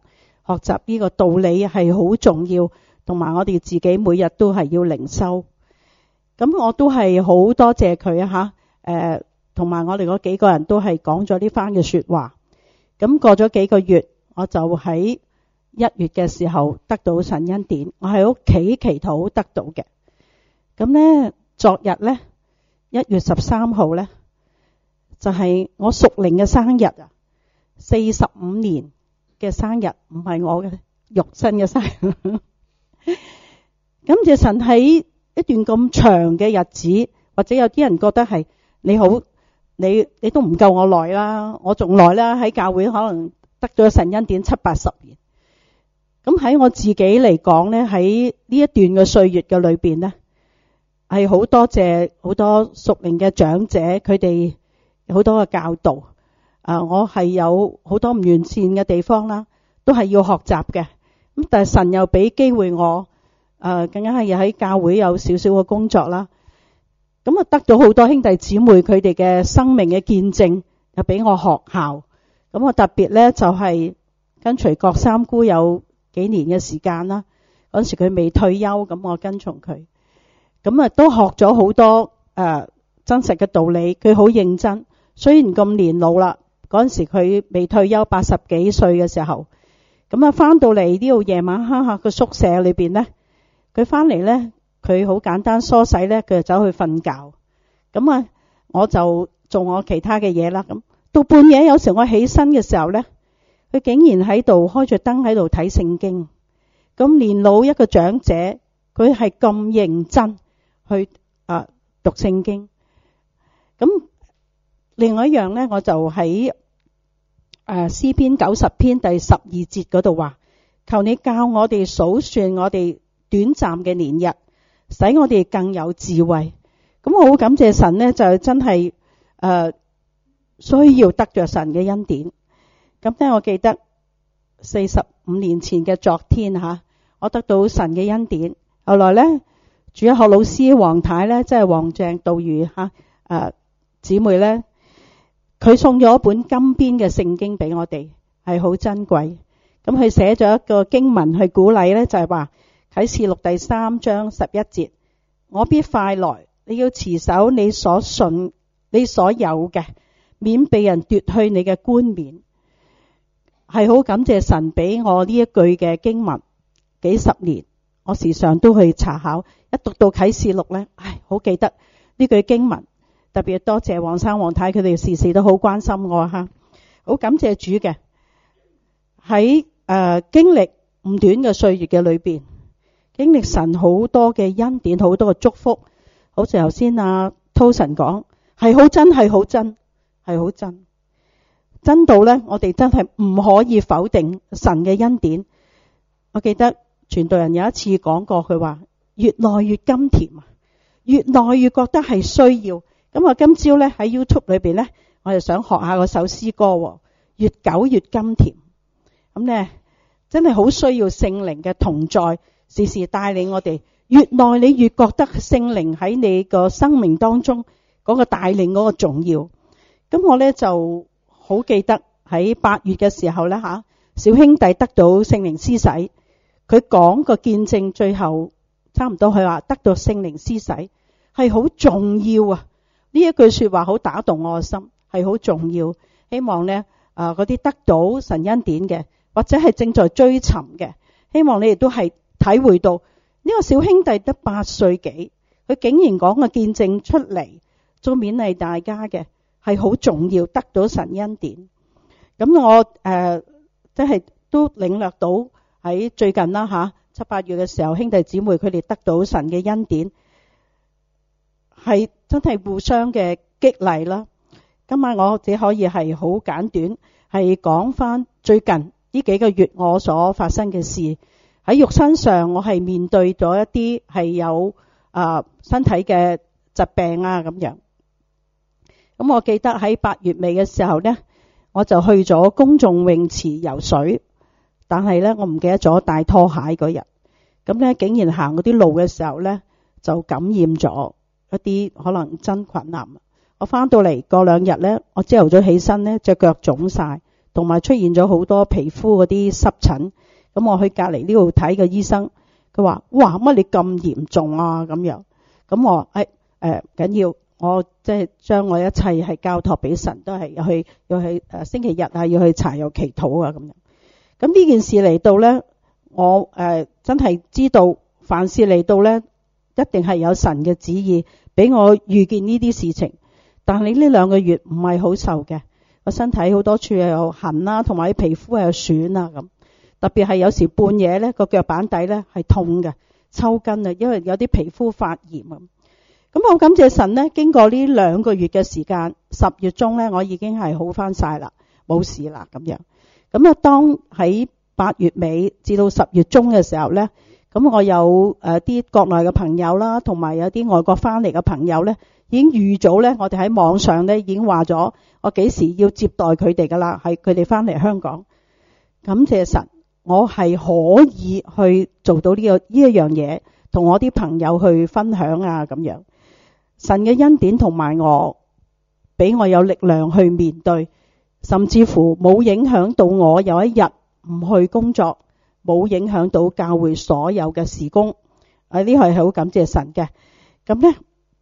學習呢個道理係好重要，同埋我哋自己每日都係要靈修。咁我都係好多謝佢啊吓，誒，同埋我哋嗰幾個人都係講咗呢番嘅說話。咁過咗幾個月，我就喺一月嘅時候得到神恩典，我喺屋企祈禱得到嘅。咁呢，昨日呢，一月十三號呢，就係我屬靈嘅生日啊，四十五年嘅生日，唔係我嘅肉身嘅生日。感謝神喺一段咁長嘅日子，或者有啲人覺得係你好，你你都唔夠我耐啦，我仲耐啦，喺教會可能得咗神恩典七八十年。咁喺我自己嚟講呢，喺呢一段嘅歲月嘅裏邊呢，係好多謝好多屬靈嘅長者，佢哋好多嘅教導。啊，我係有好多唔完善嘅地方啦，都係要學習嘅。咁但係神又俾機會我，誒，更加係喺教會有少少嘅工作啦。咁啊，得到好多兄弟姊妹佢哋嘅生命嘅見證，又俾我學校。咁我特別咧就係跟隨郭三姑有幾年嘅時間啦。嗰時佢未退休，咁我跟從佢。咁啊，都學咗好多誒、呃、真實嘅道理。佢好認真，雖然咁年老啦。嗰陣時佢未退休，八十幾歲嘅時候，咁啊翻到嚟呢度夜晚黑客個宿舍裏邊呢，佢翻嚟呢，佢好簡單梳洗呢，佢就走去瞓覺。咁啊，我就做我其他嘅嘢啦。咁到半夜有時我起身嘅時候呢，佢竟然喺度開着燈喺度睇聖經。咁年老一個長者，佢係咁認真去啊讀聖經。咁另外一樣呢，我就喺誒詩篇九十篇第十二節嗰度話，求你教我哋數算我哋短暫嘅年日，使我哋更有智慧。咁我好感謝神呢，就真係誒、呃、需要得着神嘅恩典。咁咧，我記得四十五年前嘅昨天吓，我得到神嘅恩典。後來呢，主日學老師黃太呢，即係黃鄭道如吓誒姊妹呢，佢送咗一本金邊嘅聖經俾我哋，係好珍貴。咁佢寫咗一個經文去鼓勵呢，就係話啟示錄第三章十一節，我必快來，你要持守你所信你所有嘅，免被人奪去你嘅冠冕。係好感謝神俾我呢一句嘅經文，幾十年我時常都去查考，一讀到啟示錄呢，唉，好記得呢句經文。特別多謝黃生黃太，佢哋時時都好關心我吓，好感謝主嘅。喺誒、呃、經歷唔短嘅歲月嘅裏邊，經歷神好多嘅恩典，好多嘅祝福。好似頭先阿濤神講，係好真，係好真，係好真，真到呢，我哋真係唔可以否定神嘅恩典。我記得傳道人有一次講過，佢話越耐越甘甜啊，越耐越覺得係需要。咁我今朝咧喺 YouTube 裏邊咧，我就想學下嗰首詩歌，越久越甘甜。咁咧真係好需要聖靈嘅同在，時時帶領我哋。越耐你越覺得聖靈喺你個生命當中嗰個帶領嗰個重要。咁我咧就好記得喺八月嘅時候咧吓，小兄弟得到聖靈施洗，佢講個見證，最後差唔多佢話得到聖靈施洗係好重要啊！呢一句說話好打動我嘅心，係好重要。希望呢誒嗰啲得到神恩典嘅，或者係正在追尋嘅，希望你哋都係體會到呢個小兄弟得八歲幾，佢竟然講個見證出嚟，做勉勵大家嘅，係好重要，得到神恩典。咁我誒即係都領略到喺最近啦吓，七八月嘅時候，兄弟姊妹佢哋得到神嘅恩典，係真係互相嘅激勵啦。今晚我只可以係好簡短，係講翻最近呢幾個月我所發生嘅事。喺肉身上，我係面對咗一啲係有啊、呃、身體嘅疾病啊咁樣。咁我記得喺八月尾嘅時候呢，我就去咗公眾泳池游水，但係呢，我唔記得咗帶拖鞋嗰日，咁呢，竟然行嗰啲路嘅時候呢，就感染咗一啲可能真菌啊！我翻到嚟過兩日呢，我朝頭早起身呢，隻腳腫晒，同埋出現咗好多皮膚嗰啲濕疹。 咁我去隔離呢度睇個醫生，佢話：哇，乜你咁嚴重啊？咁樣，咁我誒誒緊要，我即係將我一切係交託俾神，都係要去要去誒、呃、星期日啊，要去查又祈禱啊咁樣。咁呢件事嚟到咧，我誒、呃、真係知道，凡事嚟到咧，一定係有神嘅旨意，俾我預見呢啲事情。但係呢兩個月唔係好受嘅，個身體好多處又有痕啦，同埋啲皮膚係有損啊咁。特別係有時半夜咧，個腳板底咧係痛嘅，抽筋啊，因為有啲皮膚發炎啊。咁我感謝神咧，經過呢兩個月嘅時間，十月中咧我已經係好翻晒啦，冇事啦咁樣。咁啊，當喺八月尾至到十月中嘅時候咧，咁我有誒啲國內嘅朋友啦，同埋有啲外國翻嚟嘅朋友咧，已經預早咧，我哋喺網上咧已經話咗，我幾時要接待佢哋噶啦，係佢哋翻嚟香港。感謝神，我係可以去做到呢個呢一樣嘢，同我啲朋友去分享啊咁樣。神嘅恩典同埋我，俾我有力量去面對，甚至乎冇影響到我有一日唔去工作，冇影響到教會所有嘅事工。啊，呢個係好感謝神嘅。咁咧，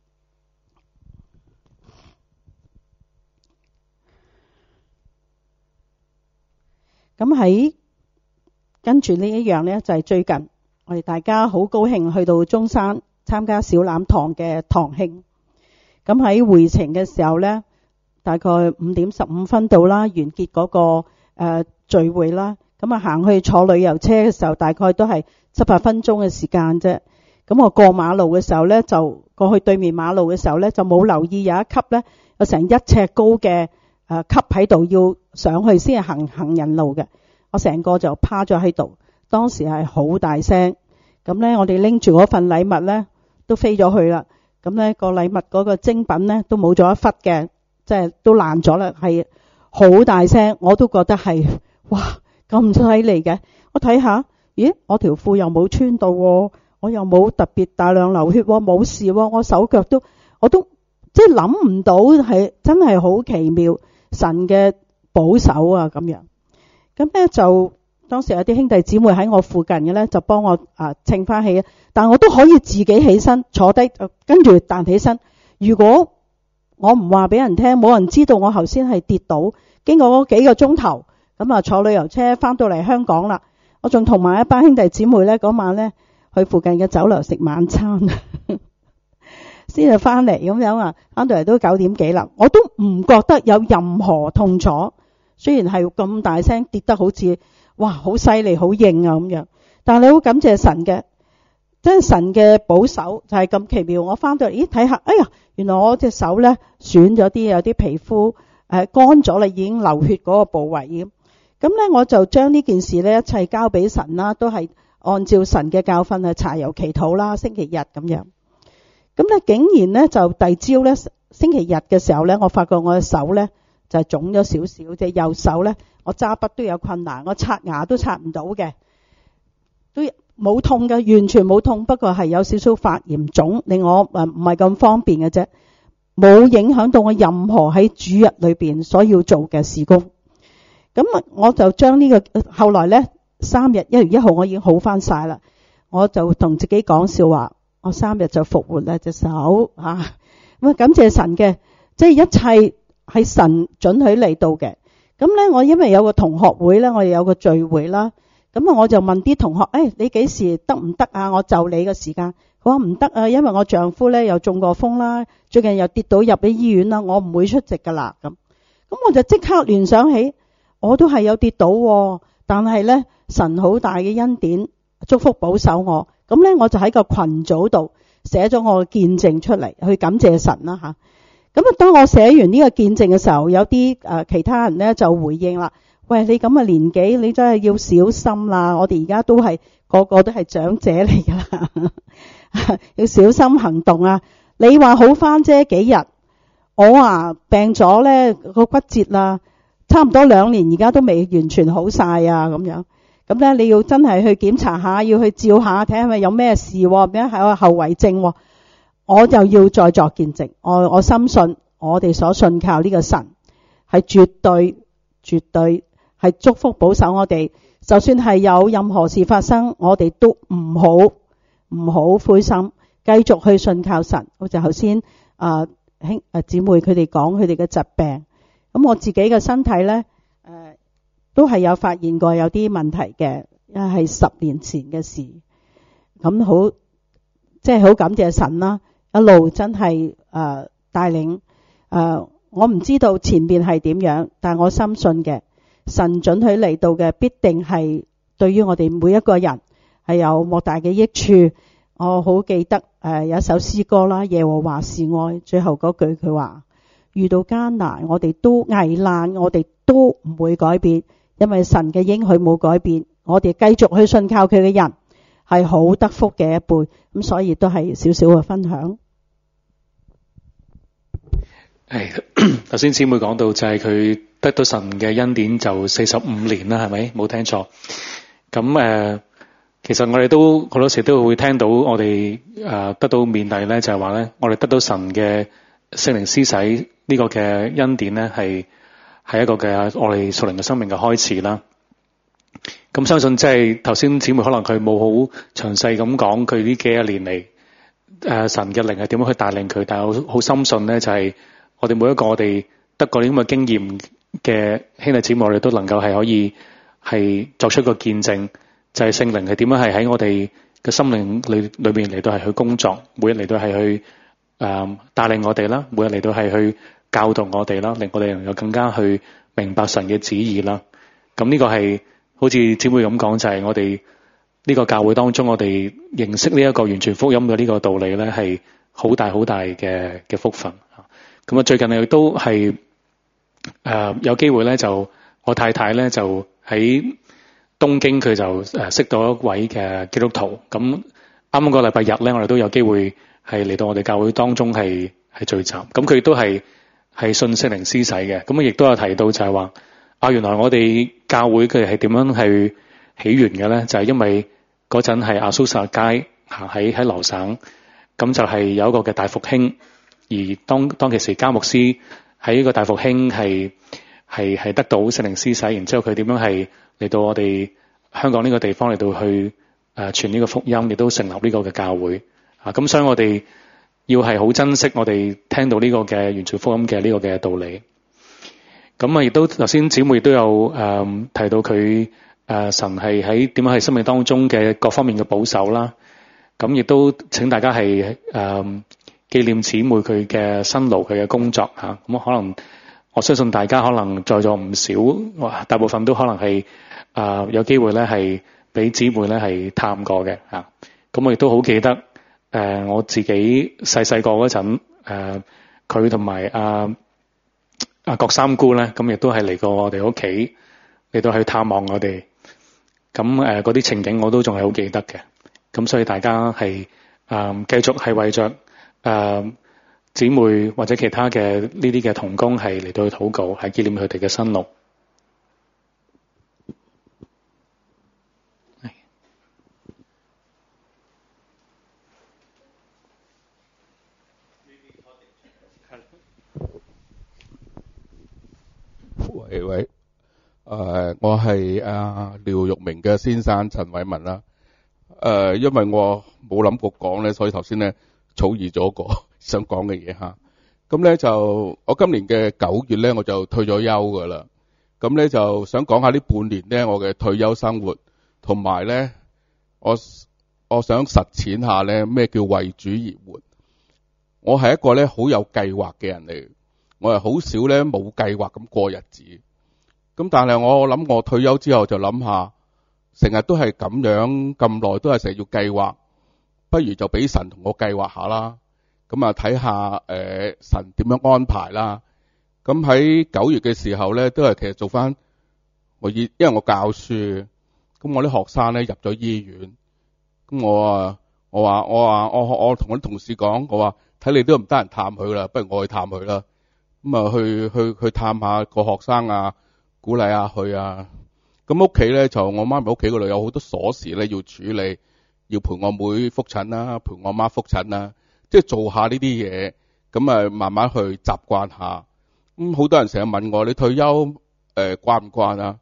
咁喺跟住呢一樣咧，就係最近我哋大家好高興去到中山參加小欖堂嘅堂慶。咁喺回程嘅時候咧，大概五點十五分到啦，完結嗰個誒聚會啦。咁啊行去坐旅遊車嘅時候，大概都係七八分鐘嘅時間啫。咁我過馬路嘅時候咧，就過去對面馬路嘅時候咧，就冇留意有一級咧有成一尺高嘅誒級喺度，要上去先係行行人路嘅。我成個就趴咗喺度，當時係好大聲。咁咧我哋拎住嗰份禮物咧都飛咗去啦。咁咧個禮物嗰個精品咧都冇咗一忽嘅，即係都爛咗啦，係好大聲，我都覺得係哇咁犀利嘅。我睇下，咦，我條褲又冇穿到，我又冇特別大量流血，冇事，我手腳都我都即係諗唔到，係真係好奇妙，神嘅保守啊咁樣。咁咧就當時有啲兄弟姊妹喺我附近嘅咧，就幫我啊稱翻起，但我都可以自己起身坐低，跟住彈起身。如果我唔話俾人聽，冇人知道我頭先係跌倒。經過嗰幾個鐘頭，咁啊坐旅遊車翻到嚟香港啦。我仲同埋一班兄弟姊妹咧，嗰晚咧去附近嘅酒樓食晚餐，先至翻嚟咁樣啊。翻到嚟都九點幾啦，我都唔覺得有任何痛楚。雖然係咁大聲跌得好似哇好犀利好硬啊咁樣，但係你好感謝神嘅，真係神嘅保守就係咁奇妙。我翻到嚟咦睇下，哎呀原來我隻手咧損咗啲，有啲皮膚誒乾咗啦，已經流血嗰個部位咁。咁咧我就將呢件事咧一切交俾神啦，都係按照神嘅教訓去查油祈禱啦，星期日咁樣。咁咧竟然咧就第二朝咧星期日嘅時候咧，我發覺我嘅手咧就係腫咗少少，隻右手咧我揸筆都有困難，我刷牙都刷唔到嘅，都冇痛嘅，完全冇痛，不過係有少少發炎腫，令我誒唔係咁方便嘅啫，冇影響到我任何喺主日裏邊所要做嘅事工。咁啊，我就將呢個後來咧三日一月一號我已經好翻晒啦，我就同自己講笑話，我三日就復活啦隻手啊！咁啊感謝神嘅，即係一切係神准許嚟到嘅。咁咧我因為有個同學會咧，我哋有個聚會啦，咁啊我就問啲同學，誒、哎、你幾時得唔得啊？我就你嘅時間。佢話唔得啊，因為我丈夫咧又中過風啦，最近又跌倒入咗醫院啦，我唔會出席噶啦。咁咁我就即刻聯想起，我都係有跌倒，但係咧神好大嘅恩典祝福保守我。咁咧我就喺個群組度寫咗我嘅見證出嚟，去感謝神啦吓。咁啊，當我寫完呢個見證嘅時候，有啲誒、呃、其他人咧就回應啦，喂，你咁嘅年紀，你真係要小心啦！我哋而家都係個個都係長者嚟噶啦，要小心行動啊！你話好翻啫幾日，我啊病咗咧個骨折啦，差唔多兩年，而家都未完全好晒啊咁樣。咁咧你要真係去檢查下，要去照下，睇下咪有咩事，咩係個後遺症。我就要再作見證，我我深信我哋所信靠呢個神係絕對絕對係祝福保守我哋， 就算係有任何事發生，我哋都唔好唔好灰心，繼續去信靠神。好似頭先啊兄啊姊妹佢哋講佢哋嘅疾病，咁我自己嘅身體咧誒、呃、都係有發現過有啲問題嘅，因為係十年前嘅事。咁好即係好感謝神啦，一路真係誒帶領誒、呃、我唔知道前面係點樣，但我深信嘅神准許嚟到嘅必定係對於我哋每一個人係有莫大嘅益處。我好記得誒、呃、有一首詩歌啦，耶和華是愛，最後嗰句佢話遇到艱難我哋都危難我哋都唔會改變，因為神嘅應許冇改變，我哋繼續去信靠佢嘅人係好得福嘅一輩。咁所以都係少少嘅分享。 係頭先姊妹講到就係佢得到神嘅恩典就四十五年啦，係咪？冇聽錯。咁誒、呃，其實我哋都好多時都會聽到我哋誒、呃、得到勉勵咧，就係話咧，我哋得到神嘅聖靈施洗呢個嘅恩典咧，係係一個嘅我哋屬靈嘅生命嘅開始啦。咁相信即係頭先姊妹可能佢冇好詳細咁講佢呢幾一年嚟誒、呃、神嘅靈係點樣去帶領佢，但係我好深信咧就係、是。我哋每一個我哋得過啲咁嘅經驗嘅兄弟姊妹，我哋都能夠係可以係作出個見證，就係聖靈係點樣係喺我哋嘅心靈裏裏邊嚟到係去工作，每日嚟到係去誒、呃、帶領我哋啦，每日嚟到係去教導我哋啦，令我哋能夠更加去明白神嘅旨意啦。咁呢個係好似姊妹咁講，就係、是、我哋呢個教會當中，我哋認識呢一個完全福音嘅呢個道理咧，係好大好大嘅嘅福分。咁啊，最近亦都係誒、呃、有機會咧，就我太太咧就喺東京，佢就誒識到一位嘅基督徒。咁啱啱個禮拜日咧，我哋都有機會係嚟到我哋教會當中係係聚集。咁佢亦都係係信聖靈施洗嘅。咁啊，亦都有提到就係話啊，原來我哋教會佢係點樣去起源嘅咧？就係、是、因為嗰陣係阿蘇薩街嚇喺喺羅省，咁就係有一個嘅大復興。而當當其時，加牧師喺呢個大復興係係係得到聖靈施洗，然之後佢點樣係嚟到我哋香港呢個地方嚟到去誒、呃、傳呢個福音，亦都成立呢個嘅教會啊！咁所以我哋要係好珍惜我哋聽到呢個嘅完全福音嘅呢個嘅道理。咁啊，亦都頭先姊妹亦都有誒、呃、提到佢誒、呃、神係喺點樣喺生命當中嘅各方面嘅保守啦。咁亦都請大家係誒。呃紀念姊妹佢嘅辛勞，佢嘅工作嚇，咁、啊、可能我相信大家可能在座唔少，哇，大部分都可能係啊、呃、有機會咧係俾姊妹咧係探過嘅嚇。咁、啊、我亦都好記得誒、呃、我自己細細個嗰陣誒佢同埋阿阿郭三姑咧，咁亦都係嚟過我哋屋企嚟到去探望我哋。咁誒嗰啲情景我都仲係好記得嘅。咁所以大家係啊、呃、繼續係為着誒姊妹或者其他嘅呢啲嘅同工係嚟到去禱告，係紀念佢哋嘅辛勞。 喂喂，誒、呃，我係阿廖玉明嘅先生陳偉文啦。誒、呃，因為我冇諗過講咧，所以頭先咧草擬咗個想講嘅嘢吓。咁咧就我今年嘅九月咧，我就退咗休噶啦。咁咧就想講下呢半年咧我嘅退休生活，同埋咧我我想實踐下咧咩叫為主而活。我係一個咧好有計劃嘅人嚟，我係好少咧冇計劃咁過日子。咁但係我諗我退休之後就諗下，成日都係咁樣咁耐都係成日要計劃，不如就俾神同我計劃下啦。咁啊睇下誒神點樣安排啦。咁喺九月嘅時候咧，都係其實做翻我因因為我教書，咁我啲學生咧入咗醫院，咁我啊我話我話我我同我啲同事講，我話睇你都唔得閒探佢啦，不如我去探佢啦。咁啊去去去探下個學生啊，鼓勵下佢啊。咁屋企咧就我媽咪屋企嗰度有好多鎖匙咧要處理，要陪我妹覆診啦，陪我媽覆診啦，即係做下呢啲嘢，咁啊慢慢去習慣下。咁好多人成日問我，你退休誒慣唔慣啊？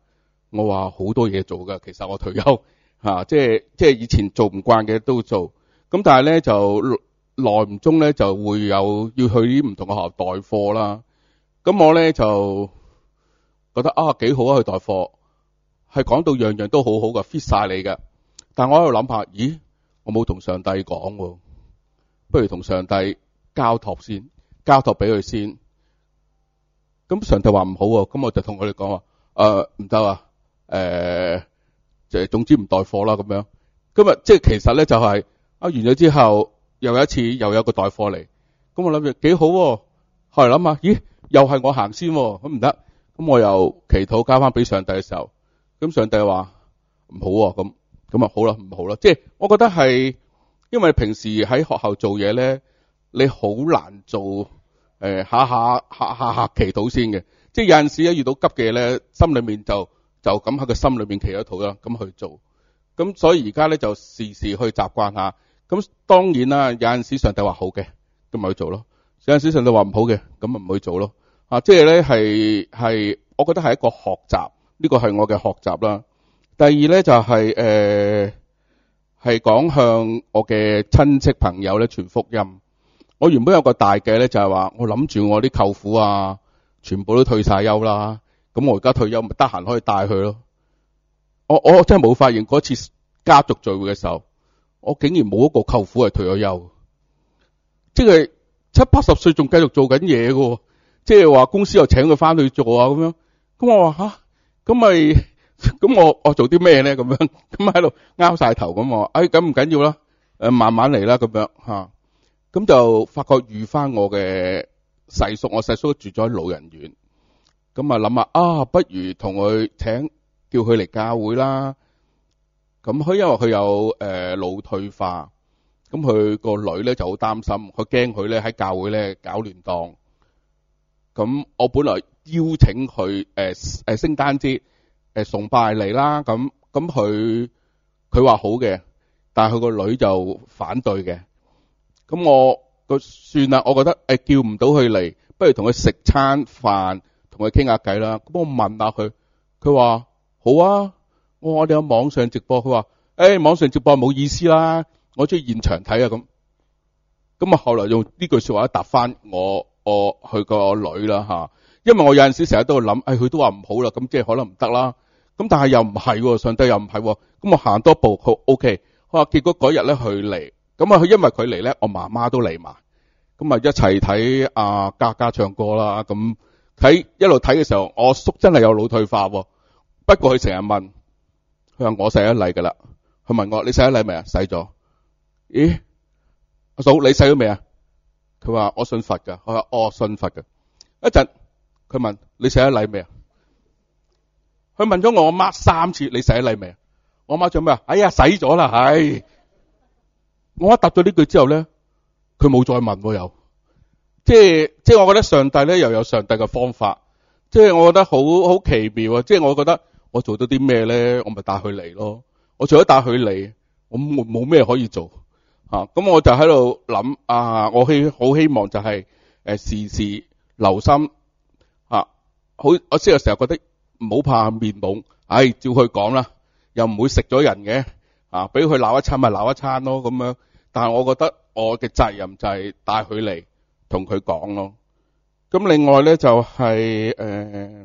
我話好多嘢做㗎，其實我退休嚇、啊，即係即係以前做唔慣嘅都做。咁但係咧就耐唔中咧就會有要去啲唔同嘅學校代課啦。咁我咧就覺得啊幾好啊，去代課係講到樣樣都好好㗎 fit 晒你㗎。但係我喺度諗下，咦？我冇同上帝講喎，不如同上帝交託先，交託俾佢先。咁上帝話唔好喎，咁我就同佢哋講話，誒唔得啊，誒就係總之唔代課啦咁樣。今日即係其實咧就係、是、啊完咗之後又有一次又有個代課嚟，咁我諗住幾好喎，後來諗下，咦又係我行先喎，咁唔得，咁我又祈禱交翻俾上帝嘅時候，咁上帝話唔好喎，咁咁啊好啦，唔好啦，即係我覺得係因為平時喺學校做嘢咧，你好難做。誒、呃，下下下下下祈禱先嘅，即係有陣時一遇到急嘅嘢咧，心裏面就就咁喺個心裏面祈咗禱啦，咁去做。咁所以而家咧就時時去習慣下。咁當然啦，有陣時上帝話好嘅，咁咪去做咯；有陣時上帝話唔好嘅，咁咪唔去做咯。啊，即係咧係係，我覺得係一個學習，呢個係我嘅學習啦。第二咧就係誒係講向我嘅親戚朋友咧傳福音。我原本有個大計咧，就係話我諗住我啲舅父啊，全部都退晒休啦。咁我而家退休，咪得閒可以帶佢咯。我我真係冇發現嗰次家族聚會嘅時候，我竟然冇一個舅父係退咗休，即係七八十歲仲繼續做緊嘢喎。即係話公司又請佢翻去做啊咁樣。咁我話吓，咁咪咁我我做啲咩咧？咁樣咁喺度拗晒頭咁我，哎咁唔緊要啦，誒慢慢嚟啦咁樣吓。咁就發覺遇翻我嘅細叔，我細叔住咗喺老人院，咁啊諗下啊，不如同佢請叫佢嚟教會啦。咁佢因為佢有誒腦退化，咁佢個女咧就好擔心，佢驚佢咧喺教會咧搞亂檔。咁我本來邀請佢誒誒聖誕節誒崇拜嚟啦，咁咁佢佢話好嘅，但係佢個女就反對嘅。咁我個算啦，我覺得誒叫唔到佢嚟，不如同佢食餐飯，同佢傾下偈啦。咁我問下佢，佢話好啊，我我哋有網上直播，佢話誒網上直播冇意思啦，我中意現場睇啊咁。咁啊後來用呢句說話答翻我我佢個女啦吓，因為我有陣時成日都會諗，誒佢都話唔好啦，咁即係可能唔得啦。咁但係又唔係，上帝又唔係，咁我行多步好 OK。我話結果嗰日咧佢嚟。咁啊，佢因為佢嚟咧，我媽媽都嚟埋，咁啊一齊睇阿嘉嘉唱歌啦。咁睇一路睇嘅時候，我叔真係有腦退化喎。不過佢成日問，佢話我洗咗禮噶啦。佢問我你洗咗禮未啊？洗咗。咦，阿嫂你洗咗未啊？佢話我信佛噶。我話哦信佛噶。一陣佢問你洗咗禮未啊？佢問咗我阿媽三次，你洗咗禮未啊？我阿媽做咩啊？哎呀洗咗啦，唉。我一答咗呢句之後咧，佢冇再問喎又，即係即係我覺得上帝咧又有上帝嘅方法，即係我覺得好好奇妙啊！即係我覺得我做到啲咩咧，我咪帶佢嚟咯。我除咗帶佢嚟，我冇冇咩可以做啊！咁我就喺度諗啊，我希好希望就係誒時時留心啊，好我先有時候覺得唔好怕面懵，唉、哎，照佢講啦，又唔會食咗人嘅啊，俾佢鬧一餐咪鬧一餐咯咁樣。但係我覺得我嘅責任就係帶佢嚟同佢講咯。咁另外咧就係、是、誒、呃，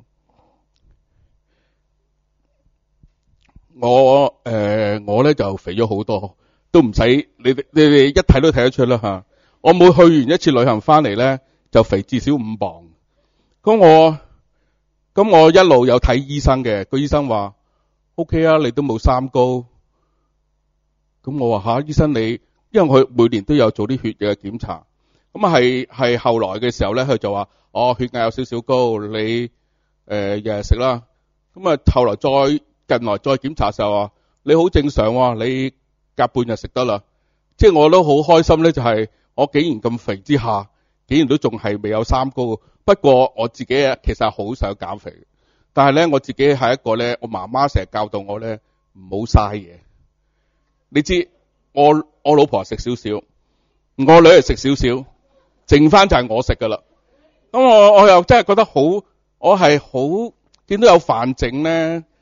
我誒、呃、我咧就肥咗好多，都唔使你哋你哋一睇都睇得出啦吓。我每去完一次旅行翻嚟咧，就肥至少五磅。咁我咁我一路有睇醫生嘅，個醫生話 O K 啊，你都冇三高。咁我話吓，醫生你。因為佢每年都有做啲血液嘅檢查，咁啊係係後來嘅時候咧，佢就話哦血壓有少少高，你誒日日食啦。咁啊後來再近來再檢查嘅時候話你好正常喎，你隔半日食得啦。即係我都好開心咧，就係我竟然咁肥之下，竟然都仲係未有三高。不過我自己啊其實好想減肥，但係咧我自己係一個咧，我媽媽成日教導我咧唔好嘥嘢。你知我。我老婆食少少，我女係食少少，剩翻就係我食噶啦。咁我我又真係覺得好，我係好見到有飯剩咧，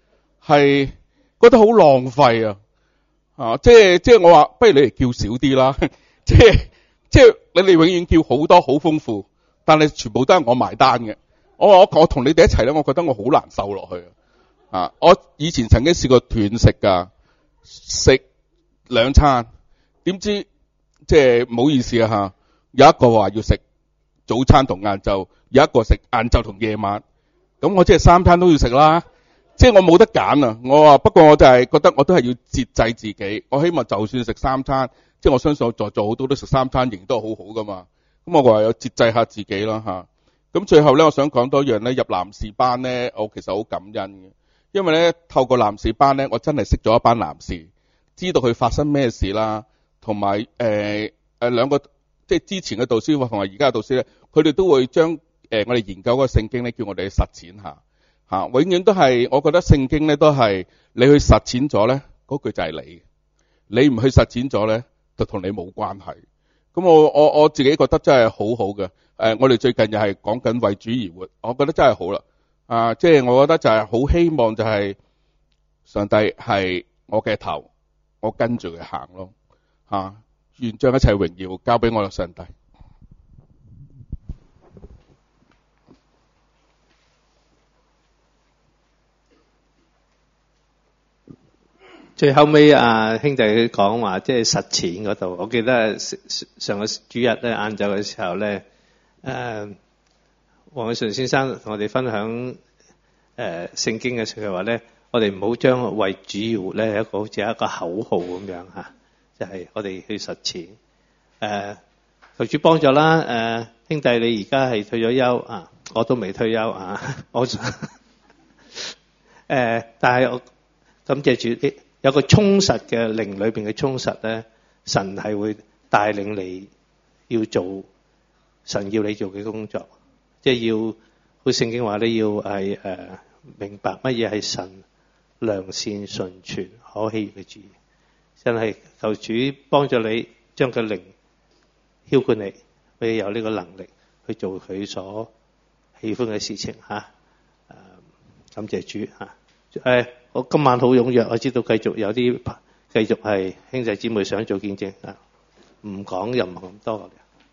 係覺得好浪費啊！啊，即係即係我話，不如你哋叫少啲啦。即係即係你哋永遠叫好多好豐富，但係全部都係我埋單嘅。我我我同你哋一齊咧，我覺得我好難受落去啊！我以前曾經試過斷食㗎，食兩餐，點知即係唔好意思啊嚇，有一個話要食早餐同晏晝，有一個食晏晝同夜晚，咁我即係三餐都要食啦。即係我冇得揀啊！我話不過我就係覺得我都係要節制自己。我希望就算食三餐，即係我相信我在座好多都食三餐，仍都係好好噶嘛。咁我話有節制下自己啦嚇。咁最後咧，我想講多樣咧，入男士班咧，我其實好感恩嘅，因為咧透過男士班咧，我真係識咗一班男士，知道佢發生咩事啦，同埋誒誒兩個即係之前嘅導師同埋而家嘅導師咧，佢哋都會將誒、呃、我哋研究嗰個聖經咧，叫我哋去實踐下。啊，永遠都係，我覺得聖經咧都係你去實踐咗咧，嗰句就係你，你唔去實踐咗咧，就同你冇關係。咁我我我自己覺得真係好好嘅。誒、呃，我哋最近又係講緊為主而活，我覺得真係好啦。啊，即係我覺得就係好希望就係上帝係我嘅頭，我跟住佢行咯。啊，願將一切榮耀交俾我嘅上帝。 最後尾啊，兄弟佢講話即係實踐嗰度，我記得上個主日咧晏晝嘅時候咧，誒黃偉順先生同我哋分享誒、呃、聖經嘅時候話咧，我哋唔好將為主而活咧一個好似一個口號咁樣嚇，就係、是、我哋去實踐。誒、呃、求主幫助啦，誒、呃、兄弟你而家係退咗休啊，我都未退休啊，我誒、呃、但係我感謝主。有個充實嘅靈裏邊嘅充實咧，神係會帶領你要做神要你做嘅工作，即係要好聖經話咧，要係誒、呃、明白乜嘢係神良善純全可喜悅嘅旨意。真係求主幫助你將個靈澆灌你，俾你有呢個能力去做佢所喜歡嘅事情嚇。誒、啊，感謝主嚇。誒、啊，我今晚好踴躍，我知道繼續有啲繼續係兄弟姊妹想做見證啊，唔講又唔咁多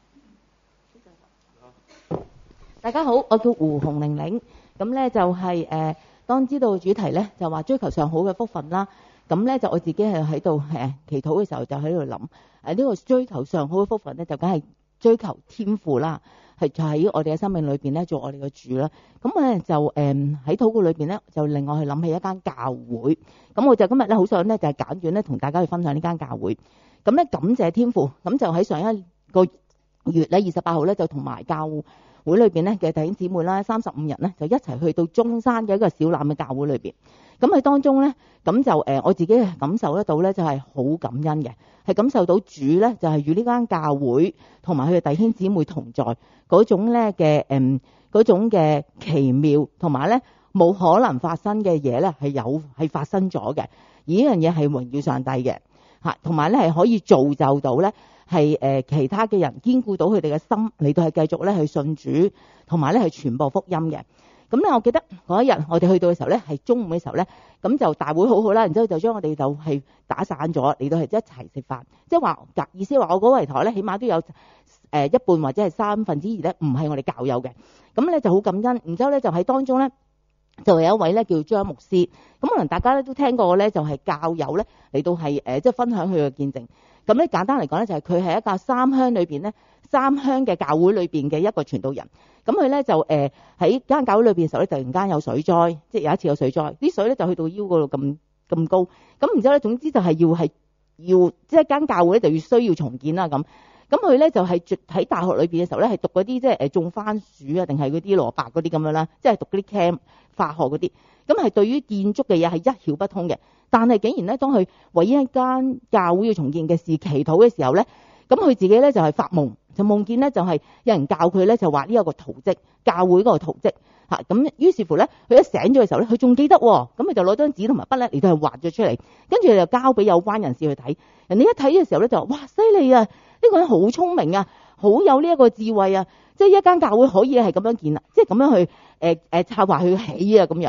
嘅。 大家好，我叫胡紅玲玲，咁咧就係、是、誒、呃，當知道主題咧就話追求上好嘅福分啦，咁咧就我自己係喺度誒祈禱嘅時候就喺度諗，誒、呃、呢、這個追求上好嘅福分咧就梗係追求天父啦。係就喺我哋嘅生命裏邊咧做我哋嘅主啦，咁咧就誒喺禱告裏邊咧就令我去諗起一間教會，咁我就今日咧好想咧就係簡短咧同大家去分享呢間教會，咁咧感謝天父，咁就喺上一個月咧二十八號咧就同埋教會裏邊咧嘅弟兄姊妹啦三十五人咧就一齊去到中山嘅一個小欖嘅教會裏邊，咁喺當中咧咁就誒我自己感受得到咧就係好感恩嘅，係感受到主咧就係與呢間教會同埋佢嘅弟兄姊妹同在嗰種咧嘅誒嗰種嘅奇妙，同埋咧冇可能發生嘅嘢咧係有係發生咗嘅，而呢樣嘢係榮耀上帝嘅嚇，同埋咧係可以造就到咧係誒其他嘅人堅固到佢哋嘅心嚟到係繼續咧去信主，同埋咧係傳播福音嘅。咁咧我記得嗰一日我哋去到嘅時候咧係中午嘅時候咧，咁就大會好好啦，然之後就將我哋就係打散咗嚟到係一齊食飯，即係話意思話我嗰圍台咧起碼都有誒一半或者係三分之二咧唔係我哋教友嘅，咁咧就好感恩。然之後咧就喺當中咧就有一位咧叫張牧師，咁可能大家咧都聽過咧就係教友咧嚟到係誒即係分享佢嘅見證。咁咧簡單嚟講咧就係佢係一個三鄉裏邊咧三鄉嘅教會裏邊嘅一個傳道人。咁佢咧就誒喺間教會裏邊嘅時候咧突然間有水災，即係有一次有水災，啲水咧就去到腰嗰度咁咁高。咁然之後咧總之就係要係要即係間教會咧就要需要重建啦咁。咁佢咧就係喺大學裏邊嘅時候咧係讀嗰啲即係誒種番薯啊定係嗰啲蘿蔔嗰啲咁樣啦，即係讀嗰啲 chem 化學嗰啲。咁係對於建築嘅嘢係一竅不通嘅，但係竟然咧當佢為一間教會要重建嘅事祈禱嘅時候咧，咁佢自己咧就係發夢，就夢見咧就係有人教佢咧就畫呢一個圖則，教會嗰個圖則嚇。咁於是乎咧佢一醒咗嘅時候咧，佢仲記得喎，咁佢就攞張紙同埋筆咧嚟到係畫咗出嚟，跟住就交俾有關人士去睇。人哋一睇嘅時候咧就話：哇，犀利啊！呢個人好聰明啊，好有呢一個智慧啊！即係一間教會可以係咁樣建啦，即係咁樣去誒誒策劃去起啊咁樣。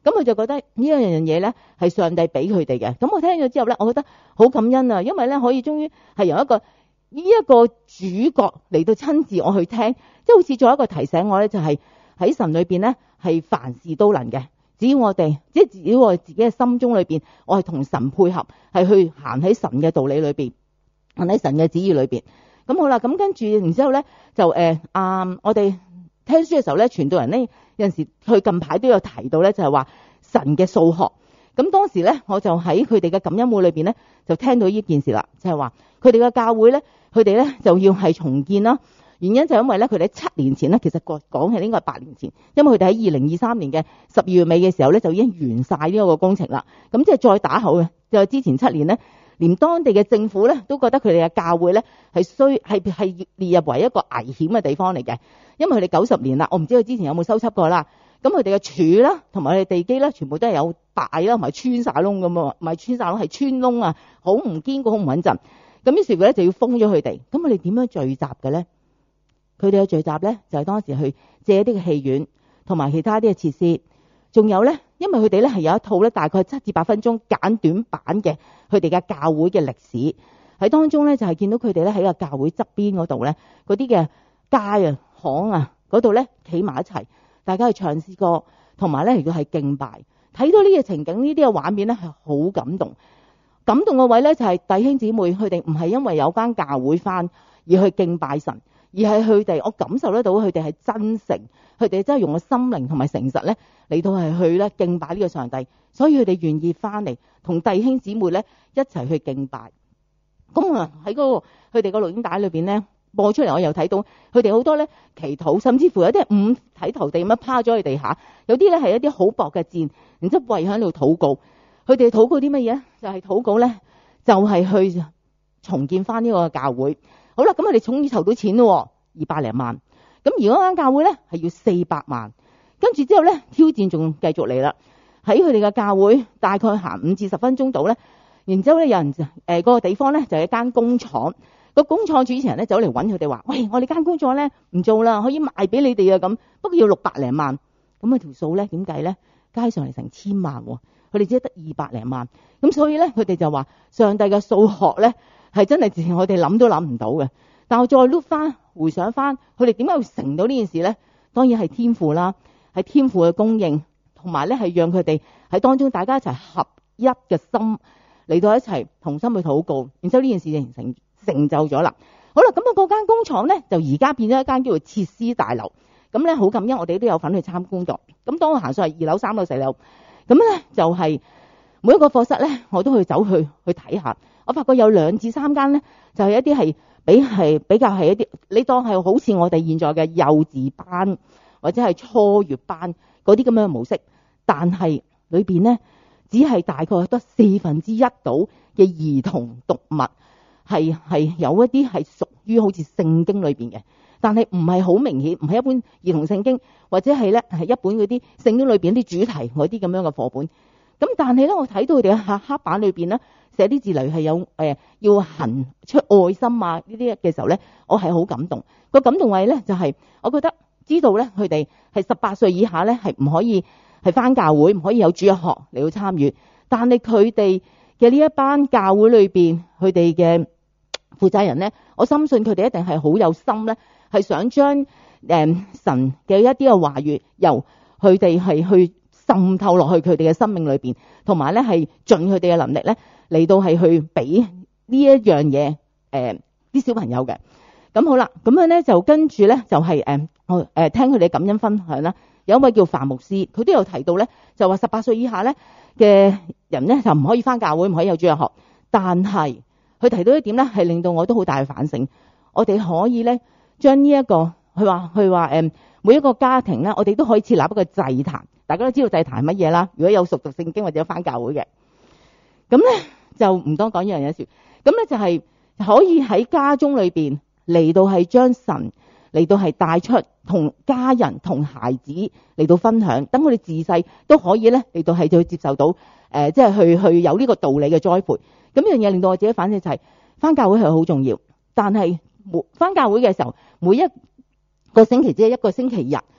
咁佢就覺得呢樣樣嘢咧係上帝俾佢哋嘅。咁我聽咗之後咧，我覺得好感恩啊，因為咧可以終於係由一個呢一個主角嚟到親自我去聽，即係好似做一個提醒我咧，就係喺神裏邊咧係凡事都能嘅。只要我哋即係只要我自己嘅心中裏邊，我係同神配合，係去行喺神嘅道理裏邊，行喺神嘅旨意裏邊。咁好啦，咁跟住然之後咧就誒啊、呃，我哋聽書嘅時候咧，傳道人咧有陣時佢近排都有提到咧，就係話神嘅數學。咁當時咧，我就喺佢哋嘅感恩會裏邊咧，就聽到呢件事啦，就係話佢哋嘅教會咧，佢哋咧就要係重建啦。原因就係因為咧，佢哋喺七年前咧，其實講講係應該係八年前，因為佢哋喺二零二三年嘅十二月尾嘅時候咧，就已經完晒呢一個工程啦。咁即係再打後嘅，就之前七年咧，連當地嘅政府咧都覺得佢哋嘅教會咧係需係係列入為一個危險嘅地方嚟嘅，因為佢哋九十年啦，我唔知佢之前有冇修葺過啦。咁佢哋嘅柱啦，同埋佢哋地基啦，全部都係有敗啦，同埋穿晒窿咁啊，唔係穿晒窿係穿窿啊，好唔堅固，好唔穩陣。咁於是乎咧就要封咗佢哋。咁佢哋點樣聚集嘅咧？佢哋嘅聚集咧就係當時去借一啲嘅戲院同埋其他啲嘅設施，仲有咧，因為佢哋咧係有一套咧大概七至八分鐘簡短版嘅佢哋嘅教會嘅歷史，喺當中咧就係見到佢哋咧喺個教會側邊嗰度咧嗰啲嘅街啊巷啊嗰度咧企埋一齊，大家去唱詩歌，同埋咧如果係敬拜，睇到呢個情景呢啲嘅畫面咧係好感動。感動嘅位咧就係弟兄姊妹佢哋唔係因為有間教會返而去敬拜神，而係佢哋我感受得到佢哋係真誠，佢哋真係用個心靈同埋誠實咧嚟到係去咧敬拜呢個上帝，所以佢哋願意返嚟同弟兄姊妹咧一齊去敬拜。咁啊喺嗰個佢哋個錄影帶裏邊咧播出嚟，我又睇到佢哋好多咧祈禱，甚至乎有啲五體投地咁樣趴咗喺地下，有啲咧係一啲好薄嘅墊，然之後跪喺度禱告。佢哋禱告啲乜嘢？就係禱告咧，就係去重建翻呢個教會。好啦，咁佢哋終於籌到錢咯，二百零萬。咁而嗰間教會咧係要四百萬。跟住之後咧，挑戰仲繼續嚟啦。喺佢哋嘅教會大概行五至十分鐘度咧，然之後咧有人誒嗰個地方咧就係一間工廠。個工廠主持人咧走嚟揾佢哋話：喂，我哋間工廠咧唔做啦，可以賣俾你哋啊咁，不過要六百零萬。咁啊條數咧點計咧？加上嚟成千萬喎。佢哋只係得二百零萬，咁所以咧，佢哋就話上帝嘅數學咧係真係自然我哋諗都諗唔到嘅。但我再碌翻回想翻，佢哋點解會成到呢件事咧？當然係天父啦，係天父嘅供應，同埋咧係讓佢哋喺當中大家一齊合一嘅心嚟到一齊同心去禱告，然之後呢件事就成成就咗啦。好啦，咁啊嗰間工廠咧就而家變咗一間叫做設施大樓，咁咧好感恩，我哋都有份去參觀咗。咁當我行上係二樓、三樓、四樓。咁咧就係每一個課室咧，我都去走去去睇下。我發覺有兩至三間咧，就係一啲係比係比較係一啲，你當係好似我哋現在嘅幼稚班或者係初月班嗰啲咁樣嘅模式，但係裏邊咧只係大概得四分之一到嘅兒童讀物，係係有一啲係屬於好似聖經裏邊嘅。但係唔係好明顯，唔係一本兒童聖經，或者係咧係一本嗰啲聖經裏邊啲主題嗰啲咁樣嘅課本。咁但係咧，我睇到佢哋喺黑板裏邊咧寫啲字，例如係有誒、呃、要行出愛心啊呢啲嘅時候咧，我係好感動。個感動位咧就係、是、我覺得知道咧佢哋係十八歲以下咧係唔可以係返教會，唔可以有主日學嚟到參與。但係佢哋嘅呢一班教會裏邊，佢哋嘅負責人咧，我深信佢哋一定係好有心咧。係想將誒、嗯、神嘅一啲嘅話語由佢哋係去滲透落去佢哋嘅生命裏邊，同埋咧係盡佢哋嘅能力咧嚟到係去俾呢一樣嘢誒啲小朋友嘅。咁好啦，咁樣咧就跟住咧就係誒我誒聽佢哋感恩分享啦。有一位叫范牧師，佢都有提到咧，就話十八歲以下咧嘅人咧就唔可以返教會，唔可以有主日學。但係佢提到一點咧，係令到我都好大嘅反省。我哋可以咧。將呢一個，佢話佢話誒，每一個家庭咧，我哋都可以設立一個祭壇。大家都知道祭壇係乜嘢啦。如果有熟讀聖經或者有返教會嘅，咁咧就唔多講呢樣嘢説。咁咧就係可以喺家中裏邊嚟到係將神嚟到係帶出，同家人同孩子嚟到分享，等我哋自細都可以咧嚟到係去接受到誒，即係去去有呢個道理嘅栽培。咁呢樣嘢令到我自己反省就係返教會係好重要，但係返教會嘅時候，每一個星期只係一個星期日，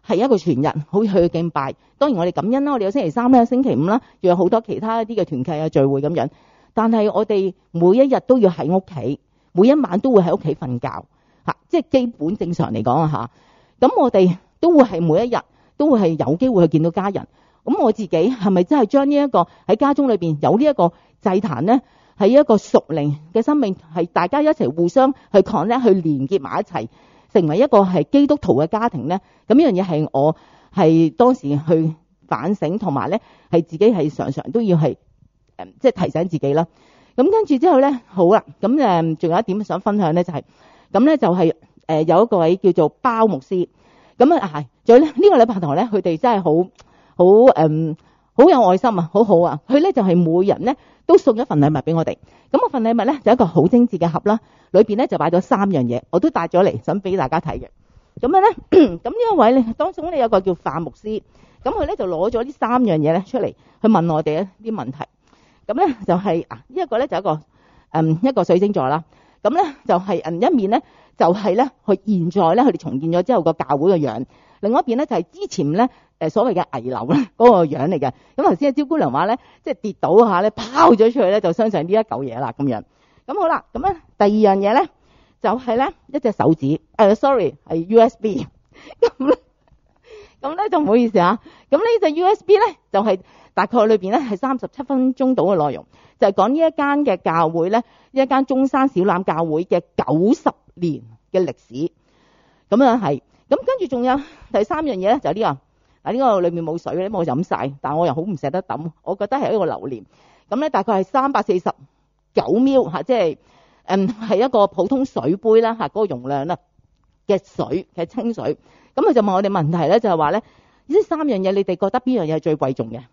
係一個全日好似去敬拜。當然我哋感恩啦，我哋有星期三啦、星期五啦，仲有好多其他一啲嘅團契啊聚會咁樣。但係我哋每一日都要喺屋企，每一晚都會喺屋企瞓覺嚇，即係基本正常嚟講啊嚇。咁我哋都會係每一日都會係有機會去見到家人。咁我自己係咪真係將呢一個喺家中裏邊有呢一個祭壇呢？係一個屬靈嘅生命，係大家一齊互相去 connect 去連結埋一齊，成為一個係基督徒嘅家庭呢？咁呢樣嘢係我係當時去反省，同埋咧係自己係常常都要係誒即係提醒自己啦。咁跟住之後咧，好啦，咁誒仲有一點想分享咧，就係咁咧就係誒有一個位叫做包牧師，咁啊係，仲有咧呢個禮拜堂咧，佢哋真係好好誒好有愛心啊，好好啊，佢咧就係每人咧都送一份禮物俾我哋。咁個份禮物咧就一個好精緻嘅盒啦，裏邊咧就擺咗三樣嘢，我都帶咗嚟想俾大家睇嘅。咁樣咧，咁呢一位咧當中咧有個叫范牧師，咁佢咧就攞咗呢三樣嘢咧出嚟去問我哋一啲問題。咁咧就係啊呢一個咧就一個嗯一個水晶座啦。咁咧就係嗯一面咧就係咧佢現在咧佢哋重建咗之後個教會嘅樣，另外一邊咧就係之前咧誒所謂嘅危樓咧嗰個樣嚟嘅。咁頭先阿招姑娘話咧，即係跌倒下咧拋咗出去咧，就相信呢一嚿嘢啦咁樣。咁好啦，咁咧第二樣嘢咧就係咧一隻手指，誒 sorry 係 U S B。咁咧咁咧就唔好意思啊。咁呢隻 U S B 咧就係大概裏邊咧係三十七分鐘到嘅內容，就係講呢一間嘅教會咧，呢一間中山小欖教會嘅九十年嘅歷史。咁樣係，咁跟住仲有第三樣嘢咧就係呢個。嗱，呢個裏面冇水咧，我飲晒，但我又好唔捨得抌，我覺得係一個留念。咁咧大概係三百四十九 ml 嚇，即係誒係一個普通水杯啦嚇，嗰個容量啦嘅水嘅清水。咁佢就問我哋問題咧，就係話咧呢三樣嘢，你哋覺得邊樣嘢係最貴重嘅？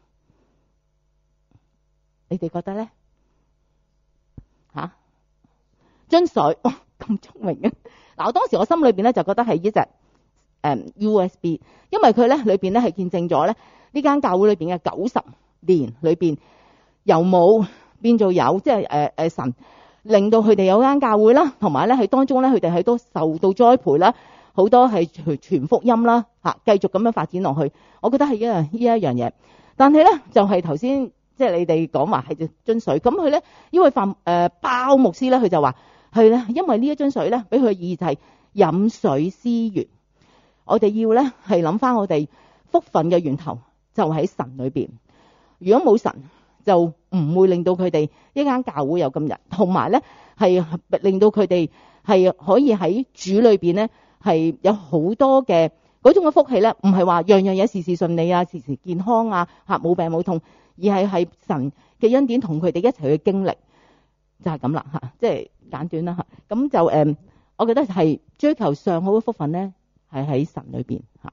你哋覺得咧嚇？樽水，哇咁聰明嘅！嗱，我當時我心裏邊咧就覺得係呢隻。誒 U S B， 因為佢咧裏邊咧係見證咗咧呢間教會裏邊嘅九十年裏邊由冇變做有，即係誒誒神令到佢哋有間教會啦，同埋咧喺當中咧佢哋係都受到栽培啦，好多係傳福音啦嚇，繼續咁樣發展落去。我覺得係一樣呢一樣嘢，但係咧就係頭先即係你哋講話係隻樽水，咁佢咧因為范誒包牧師咧，佢就話係咧，因為呢一樽水咧俾佢嘅意義就係飲水思源。我哋要咧係諗翻我哋福分嘅源頭就喺神裏邊，如果冇神就唔會令到佢哋一間教會有今日，同埋咧係令到佢哋係可以喺主裏邊咧係有好多嘅嗰種嘅福氣咧，唔係話樣樣嘢事事順利啊，時時健康啊，嚇冇病冇痛，而係係神嘅恩典同佢哋一齊去經歷，就係咁啦嚇，即係簡短啦嚇。咁就誒，我覺得係追求上好嘅福分咧。係喺神裏邊嚇。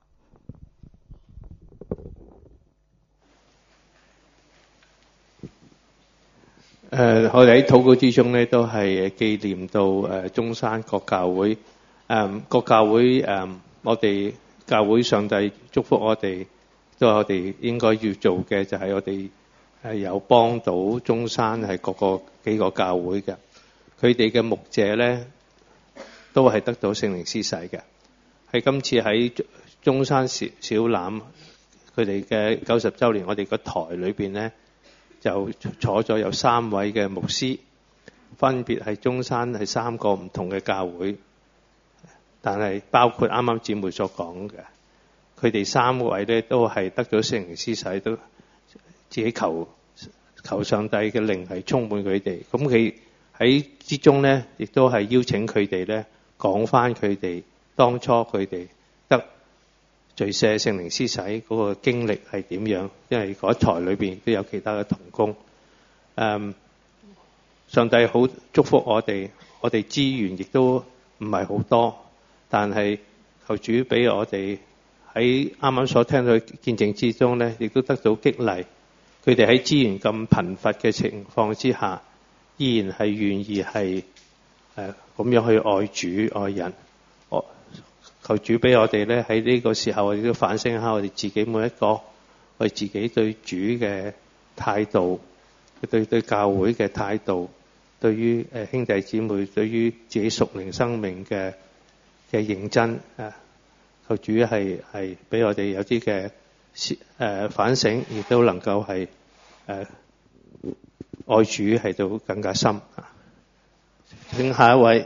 誒，我哋喺禱告之中咧，都係紀念到誒中山國教會。誒國教會誒，我哋教會上帝祝福我哋，都係我哋應該要做嘅，就係我哋係有幫到中山係各個幾個教會嘅。佢哋嘅牧者咧，都係得到聖靈施洗嘅。喺今次喺中山小小欖佢哋嘅九十週年，我哋個台裏邊咧就坐咗有三位嘅牧師，分別係中山係三個唔同嘅教會，但係包括啱啱姊妹所講嘅，佢哋三位咧都係得咗聖靈施洗，都自己求求上帝嘅靈係充滿佢哋。咁佢喺之中咧，亦都係邀請佢哋咧講翻佢哋當初佢哋得罪赦聖靈施洗嗰個經歷係點樣？因為嗰台裏邊都有其他嘅同工。誒，上帝好祝福我哋，我哋資源亦都唔係好多，但係求主俾我哋喺啱啱所聽到嘅見證之中咧，亦都得到激勵。佢哋喺資源咁貧乏嘅情況之下，依然係願意係誒咁樣去愛主愛人。我求主俾我哋咧喺呢個時候，我哋都反省下我哋自己每一個，我哋自己對主嘅態度，對對教會嘅態度，對於誒兄弟姊妹，對於自己屬靈生命嘅嘅認真啊， 求主係係俾我哋有啲嘅誒反省，亦都能夠係誒、呃、愛主係到更加深。請下一位。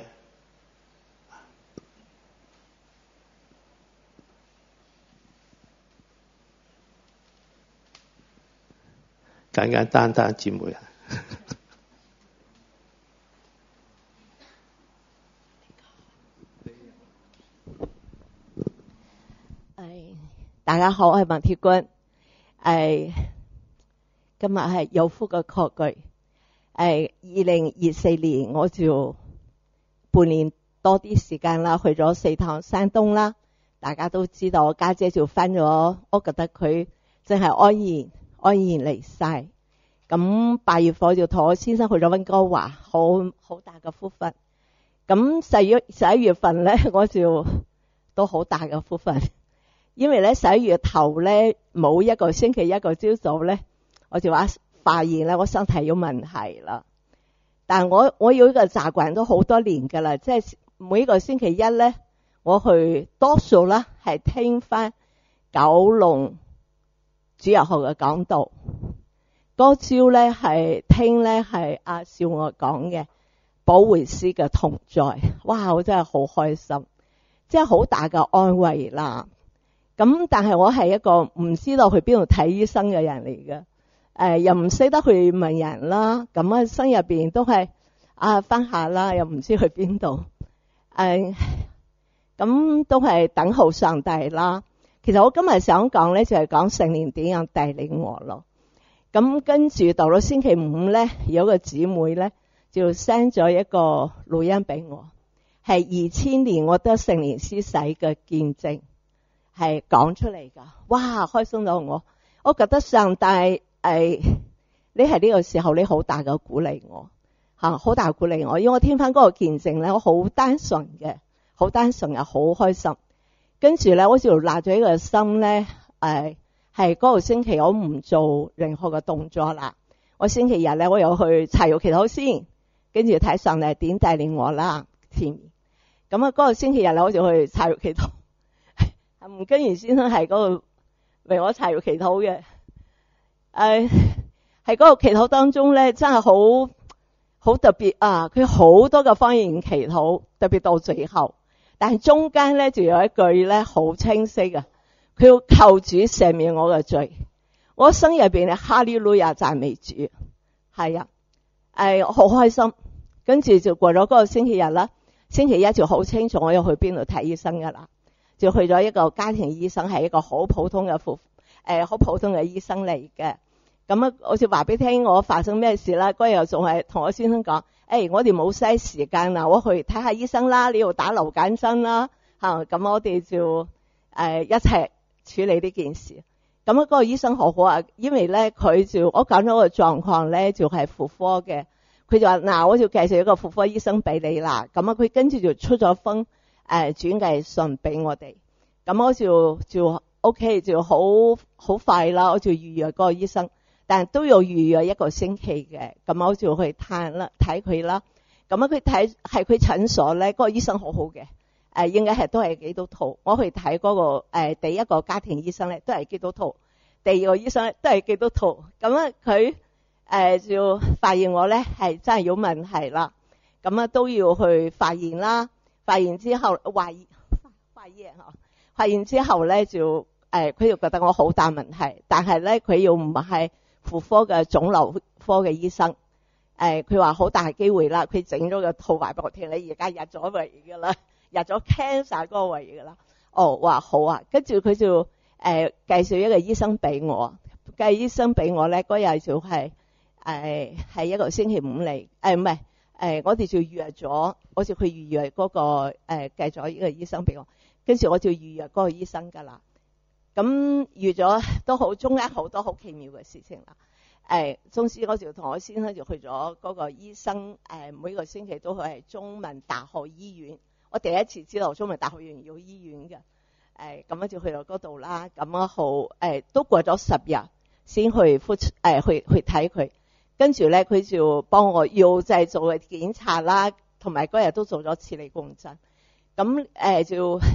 簡簡單單姊妹啊！ 誒，大家好，我係麥鐵君。誒，今日係有福嘅確據。誒，二零二四年我就半年多啲時間啦，去咗四趟山東啦。大家都知道，我家姐就翻咗，我覺得佢真係安然。安然離世。咁八月份就同我先生去咗溫哥華，好好大嘅福分。咁十月十一月份咧，我就都好大嘅福分，因為咧十一月頭咧冇一個星期一個朝早咧，我就話發現咧我身體有問題啦。但係我我有一個習慣都好多年噶啦，即係每一個星期一咧，我去多數啦係聽翻九龍主日學嘅講道，嗰朝咧係聽咧係阿少我講嘅保惠師嘅同在，哇！我真係好開心，即係好大嘅安慰啦。咁但係我係一個唔知道去邊度睇醫生嘅人嚟嘅，誒、呃、又唔識得去問人啦。咁啊心入邊都係啊翻下啦，又唔知去邊度，誒、呃、咁都係等候上帝啦。其實我今日想講咧，就係講聖靈點樣帶領我咯。咁跟住到咗星期五咧，有個姊妹咧就 send 咗一個錄音俾我，係二千年我得聖靈施洗嘅見證，係講出嚟噶。哇，開心到我！我覺得上帝誒、哎，你係呢個時候你好大嘅鼓勵我吓，好大鼓勵我，因為我聽翻嗰個見證咧，我好單純嘅，好單純又好開心。跟住咧，我就立咗一個心咧，誒係嗰個星期我唔做任何嘅動作啦。我星期日咧，我又去柴肉祈禱先，跟住睇上帝點帶領我啦。前面咁啊，嗰個星期日咧，我就去柴肉祈禱。吳根源先生係嗰個為我柴肉祈禱嘅，誒喺嗰個祈禱當中咧，真係好好特別啊！佢好多嘅方言祈禱，特別到最後。但係中間咧就有一句咧好清晰嘅，佢要求主赦免我嘅罪。我心入邊咧哈利路亞讚美主，係啊，誒好開心。跟住就過咗嗰個星期日啦，星期一就好清楚我要去邊度睇醫生噶啦，就去咗一個家庭醫生，係一個好普通嘅婦誒好普通嘅醫生嚟嘅。咁啊，我就話俾聽我發生咩事啦。嗰日仲係同我先生講。誒、哎，我哋冇嘥時間啦，我去睇下醫生啦，你要打流感針啦，吓，咁我哋就誒、呃、一齊處理呢件事。咁啊，嗰個醫生好好啊，因為咧佢就我講咗個狀況咧就係婦科嘅，佢就話嗱，我就介紹一個婦科醫生俾你啦。咁啊，佢跟住就出咗封誒轉介信俾我哋。咁我就就 OK 就好好快啦，我就預約嗰個醫生。但係都要預約一個星期嘅，咁我就去睇啦，睇佢啦。咁啊，佢睇係佢診所咧，嗰個醫生好好嘅，誒應該係都係基督徒。我去睇嗰個誒第一個家庭醫生咧，都係基督徒；第二個醫生咧都係基督徒。咁啊，佢誒就發現我咧係真係有問題啦。咁啊都要去發現啦，發現之後懷疑發現嚇，發現之後咧就誒佢又覺得我好大問題，但係咧佢又唔係婦科嘅腫瘤科嘅醫生，誒佢話好大機會啦，佢整咗個圖話俾我聽，你而家入咗位噶啦，入咗 cancer 嗰個位噶啦。哦，話好啊，跟住佢就誒、呃、介紹一個醫生俾我，介紹醫生俾我咧，嗰日就係誒係一個星期五嚟，誒唔係誒我哋就預約咗，我就去預約嗰、那個誒、呃、介咗呢個醫生俾我，跟住我就預約嗰個醫生噶啦。咁預咗都好，中間好多好奇妙嘅事情啦。誒，總之我就同我先生就去咗嗰個醫生，誒每個星期都去係中文大學醫院。我第一次知道中文大學醫院有醫院嘅，誒咁樣就去到嗰度啦。咁樣好，誒都過咗十日先去復誒去去睇佢，跟住咧佢就幫我要製做嘅檢查啦，同埋嗰日都做咗磁力共振。咁誒就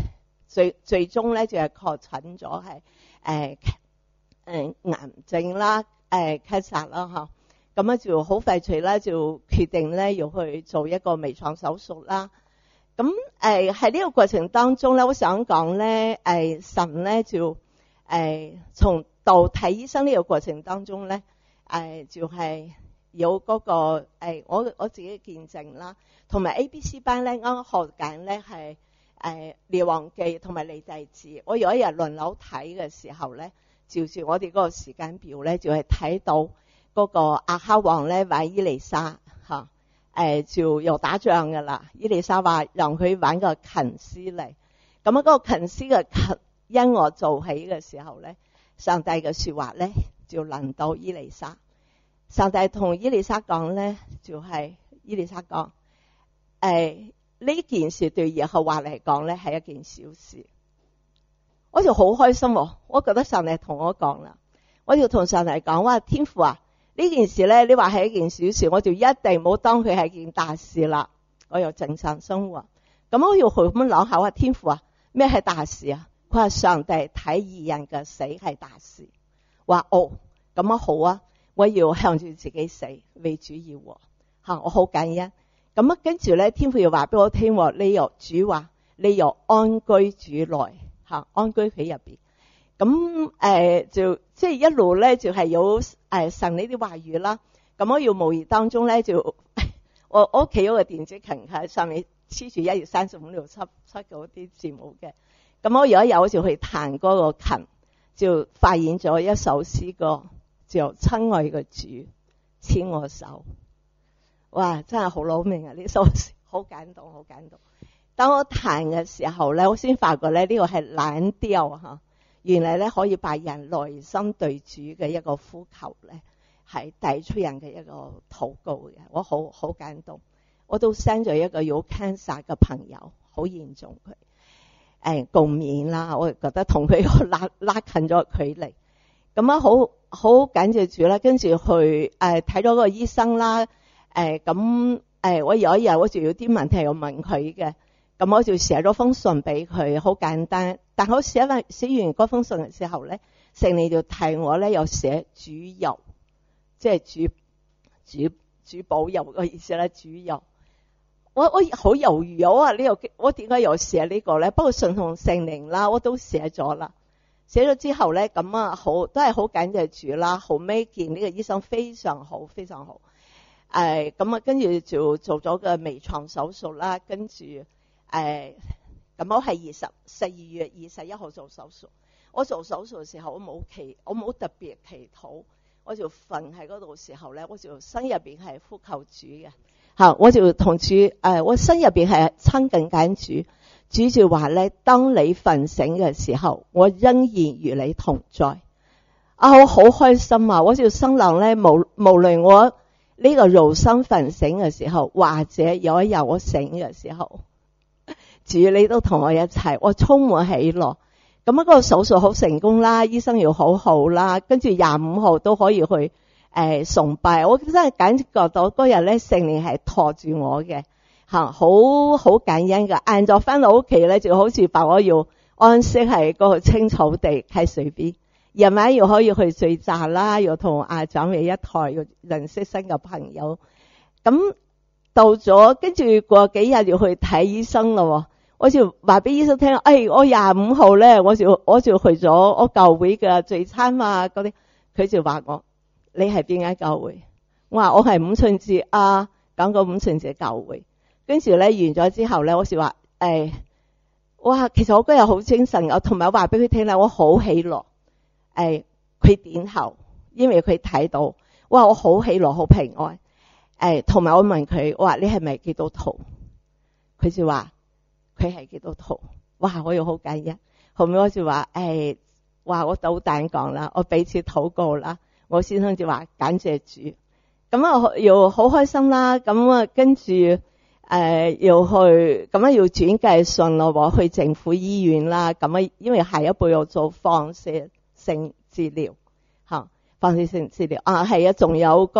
最最終咧就係確診咗係誒誒癌症啦，誒 cancer 啦嚇。咁咧就好快脆咧就決定咧要去做一個微創手術啦。咁誒喺呢個過程當中咧，我想講咧誒神咧就誒從到睇醫生呢個過程當中咧誒就係、是、有嗰、那個誒我我自己嘅見證啦，同埋 A B C 班咧啱啱學緊咧係誒列王記同埋利祭司。我有一日輪流睇嘅時候咧，照住我哋嗰個時間表咧，就係、是、睇到嗰個亞哈王咧揾伊麗莎嚇。誒就又打仗㗎啦！伊麗莎話讓佢揾個琴師嚟，咁啊嗰個琴師嘅琴音樂做起嘅時候咧，上帝嘅説話咧就臨到伊麗莎。上帝同伊麗莎講咧，就係、是、伊麗莎講誒呢件事對耶和華嚟講咧係一件小事。我就好開心喎，我覺得上帝同我講啦，我就同上帝講話天父啊！呢件事咧，你話係一件小事，我就一定冇當佢係件大事啦。我又正常生活，咁我要咁樣諗下話天父啊，咩係大事啊？佢話上帝睇義人嘅死係大事。話哦，咁啊好啊，我要向住自己死為主要喎嚇，我好感恩。咁啊跟住咧，天父又話俾我聽，你又主話你又安居主內嚇，安居喺入邊。咁誒、呃、就即係一路咧就係、是、有誒、呃、神呢啲話語啦。咁我要無意當中咧就我我屋企有個電子琴喺上面黐住一月三十五六七七嗰啲字母嘅。咁我有一日我就去彈嗰個琴，就發現咗一首詩歌，就親愛嘅主牽我手。哇！真係好攞命啊！呢首詩好感動，好感動。當我彈嘅時候咧，我先發覺咧呢、這個係藍調嚇。原來咧可以把人內心對主嘅一個呼求咧，係帶出人嘅一個禱告嘅。我好好感動，我都 send 咗一個有 cancer 嘅朋友，好嚴重佢誒、哎、共勉啦。我覺得同佢拉拉近咗距離。咁啊，好好感謝主啦。跟住去誒睇咗個醫生啦。誒咁誒，我有一日我就有啲問題要問佢嘅。咁我就寫咗封信俾佢，好簡單。但係我寫完寫完嗰封信嘅時候咧，聖靈就提我咧，又寫主佑，即係主主主保佑嘅意思啦。主佑，我我好猶豫啊！呢個我點解又寫呢個咧？不過信同聖靈啦，我都寫咗啦。寫咗之後咧，咁啊好都係好感謝主啦。後尾見呢個醫生非常好，非常好。誒咁啊，跟住就做咗個微創手術啦，跟住。誒、呃，咁我係二十四二月二十一號做手術。我做手術嘅時候，我冇祈，我冇特別祈禱，我就瞓喺嗰度嘅時候咧，我就心入邊係呼求主嘅嚇，我就同主誒、呃，我心入邊係親近緊主。主就話咧，當你瞓醒嘅時候，我仍然與你同在。啊，我好開心啊！我就心諗咧，無無論我呢個肉身瞓醒嘅時候，或者有一日我醒嘅時候。主你都同我一齊，我充滿喜樂。咁啊，嗰個手術好成功啦，醫生又好好啦，跟住廿五號都可以去誒、呃、崇拜。我真係感覺到嗰日咧，聖靈係托住我嘅吓，好好感恩嘅。晏晝翻到屋企咧，就好似把我要安息喺嗰個青草地溪水邊，夜晚又可以去聚集啦，又同阿長尾一台，又認識新嘅朋友。咁到咗，跟住過幾日要去睇醫生咯。我就話俾醫生聽，誒、哎，我廿五號咧，我就我就去咗我教會嘅聚餐啊嗰啲。佢就話我，你係邊間教會？我話我係五旬節啊，講個五旬節教會。跟住咧完咗之後咧，我就話，誒、哎，哇，其實我嗰日好精神，我同埋話俾佢聽咧，我好喜樂。誒、哎，佢點頭，因為佢睇到，哇，我好喜樂，好平安。誒、哎，同埋我問佢，我話你係咪基督徒？佢就話。佢係基督徒，哇！我又好感恩。後面我就話，誒、哎，哇！我斗膽講啦，我彼此禱告啦。我先生就話感謝主，咁啊又好開心啦。咁啊跟住誒、呃、又去，咁啊要轉介信咯，去政府醫院啦。咁啊因為下一步要做放射性治療，吓、啊、放射性治療啊係啊，仲有嗰個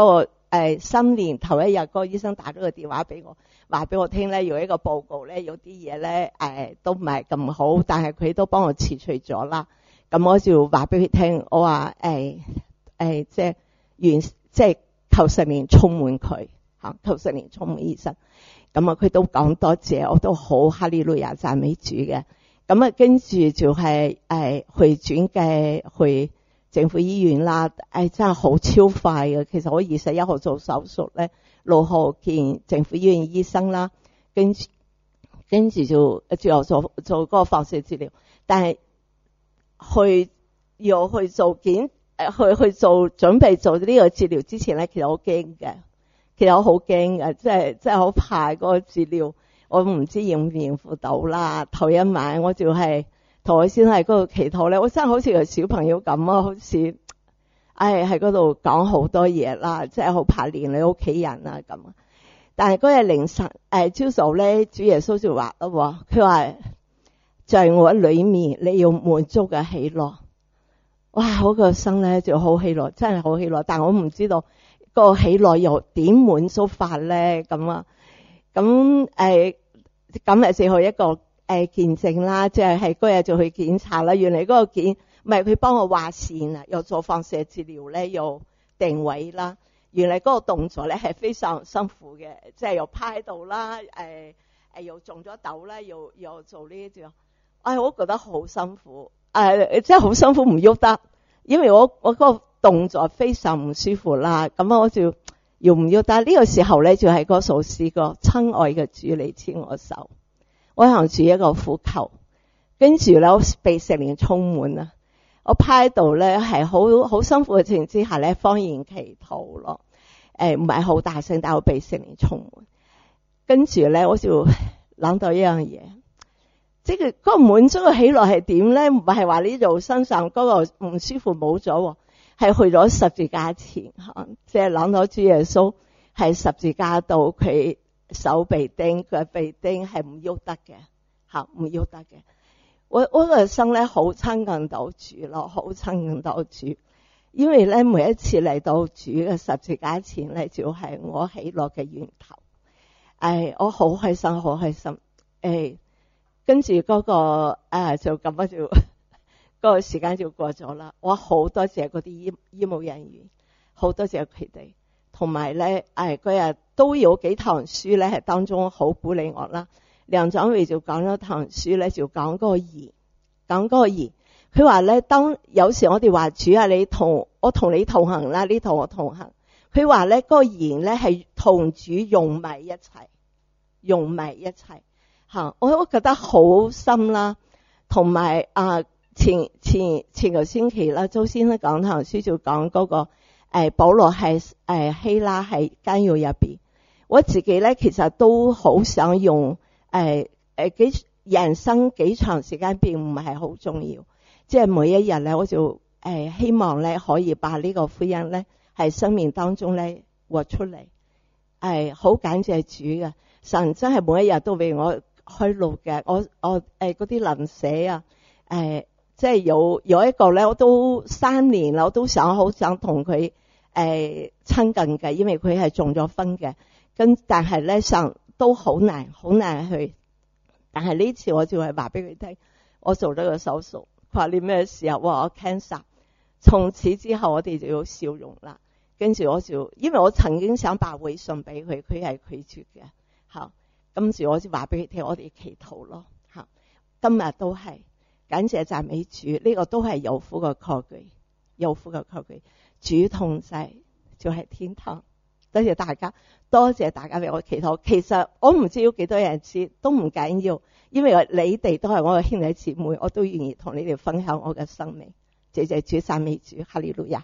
誒新年頭一日，個醫生打咗個電話俾我，話俾我聽咧，有一個報告咧，有啲嘢咧誒都唔係咁好，但係佢都幫我切除咗啦。咁我就話俾佢聽，我話誒誒即係願即係求神靈充滿佢嚇，求神靈充滿醫生。咁啊，佢都講多謝，我都好哈利路亞讚美主嘅。咁啊，跟住就係誒去轉嘅去政府醫院啦。誒真係好超快嘅。其實我二十一號做手術咧，六號見政府醫院醫生啦，跟住跟住就最後做做嗰個放射治療。但係去要去做檢誒去去做準備做呢個治療之前咧，其實我驚嘅。其實我好驚嘅，即係即係好怕嗰個治療，我唔知應唔應付到啦。頭一晚我就係同我先喺嗰度祈禱咧，我真係好似個小朋友咁啊，好似唉喺嗰度講好多嘢啦，即係好怕連你屋企人啊咁。但係嗰日凌晨誒朝早咧，主耶穌就話咯，佢話在我裏面你要滿足嘅喜樂。哇！我個心咧就好喜樂，真係好喜樂，但我唔知道。個喜樂又點滿足法咧？咁啊，咁誒咁係最後一個誒、呃、見證啦，即係係嗰日就去檢查啦。原來嗰個檢唔係佢幫我畫線啊，又做放射治療咧，又定位啦。原來嗰個動作咧係非常辛苦嘅，即係又趴喺度啦，誒、呃、誒又中咗豆啦，又又做呢啲，哎我覺得好辛苦，誒、呃、即係好辛苦唔喐得，因為我我嗰個動作非常唔舒服啦，咁我就要唔要？但係呢個時候咧，就係嗰首詩歌，親愛嘅主，你牽我手，我向住一個苦求，跟住咧我被聖靈充滿啦，我趴喺度咧係好好辛苦嘅情況之下咧，方言祈禱咯，誒唔係好大聲，但係我被聖靈充滿，跟住咧我就諗到一樣嘢，即係嗰個滿足嘅喜樂係點咧？唔係話呢度身上嗰個唔舒服冇咗。係去咗十字架前嚇，即係諗到主耶穌係十字架度，佢手被釘，佢被釘係唔喐得嘅嚇，唔喐得嘅。我我個心咧好親近到主咯，好親近到主，因為咧每一次嚟到主嘅十字架前咧，就係、是、我喜樂嘅源頭。誒、哎，我好開心，好開心。誒、哎，跟住嗰、那個啊，就咁樣就。嗰個時間就過咗啦，我好多謝嗰啲醫醫務人員，好多謝佢哋，同埋咧，誒嗰日都有幾堂書咧，係當中好鼓勵我啦。梁長榮就講咗堂書咧，就講嗰個義，講嗰個義。佢話咧，當有時我哋話主啊，你同我同你同行啦，你同我同行。佢話咧，嗰個義咧係同主融埋一齊，融埋一齊嚇，我都覺得好深啦，同埋啊。前前前個星期啦，周先生講堂書就講嗰、那個誒、呃、保羅係誒、呃、希拉喺監獄入邊，我自己咧其實都好想用誒誒、呃呃、幾人生幾長時間並唔係好重要，即係每一日咧我就誒、呃、希望咧可以把呢個福音咧喺生命當中咧活出嚟，誒好感謝主嘅神真係每一日都為我開路嘅，我我誒嗰啲鄰舍啊誒。呃即係有有一個咧，我都三年啦，我都想好想同佢誒親近嘅，因為佢係中咗分嘅，跟但係咧上都好難，好難去。但係呢次我就係話俾佢聽，我做咗個手術，佢話你咩時候？哇！我 cancer， 從此之後我哋就有笑容啦。跟住我就因為我曾經想把回信俾佢，佢係拒絕嘅。嚇，跟住我就話俾佢聽，我哋祈禱咯。嚇，今日都係。感謝讚美主，呢、這個都係有福嘅確據，有福嘅確據。主同在就係天堂。多謝大家，多謝大家為我祈禱。其實我唔知有幾多人知，都唔緊要，因為你哋都係我嘅兄弟姊妹，我都願意同你哋分享我嘅生命。謝謝主，讚美主，哈利路亞。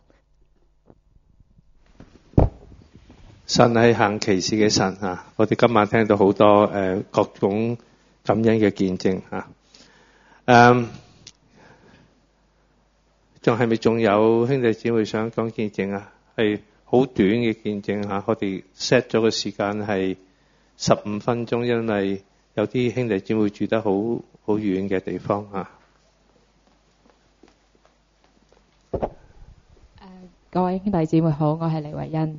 神係行奇事嘅神啊！我哋今晚聽到好多誒、呃、各種感恩嘅見證啊！誒，仲係咪仲有兄弟姊妹想講見證啊？係好短嘅見證嚇，我哋 set 咗個時間係十五分鐘，因為有啲兄弟姊妹住得好好遠嘅地方嚇。 誒，各位兄弟姊妹好，我係李慧欣。誒，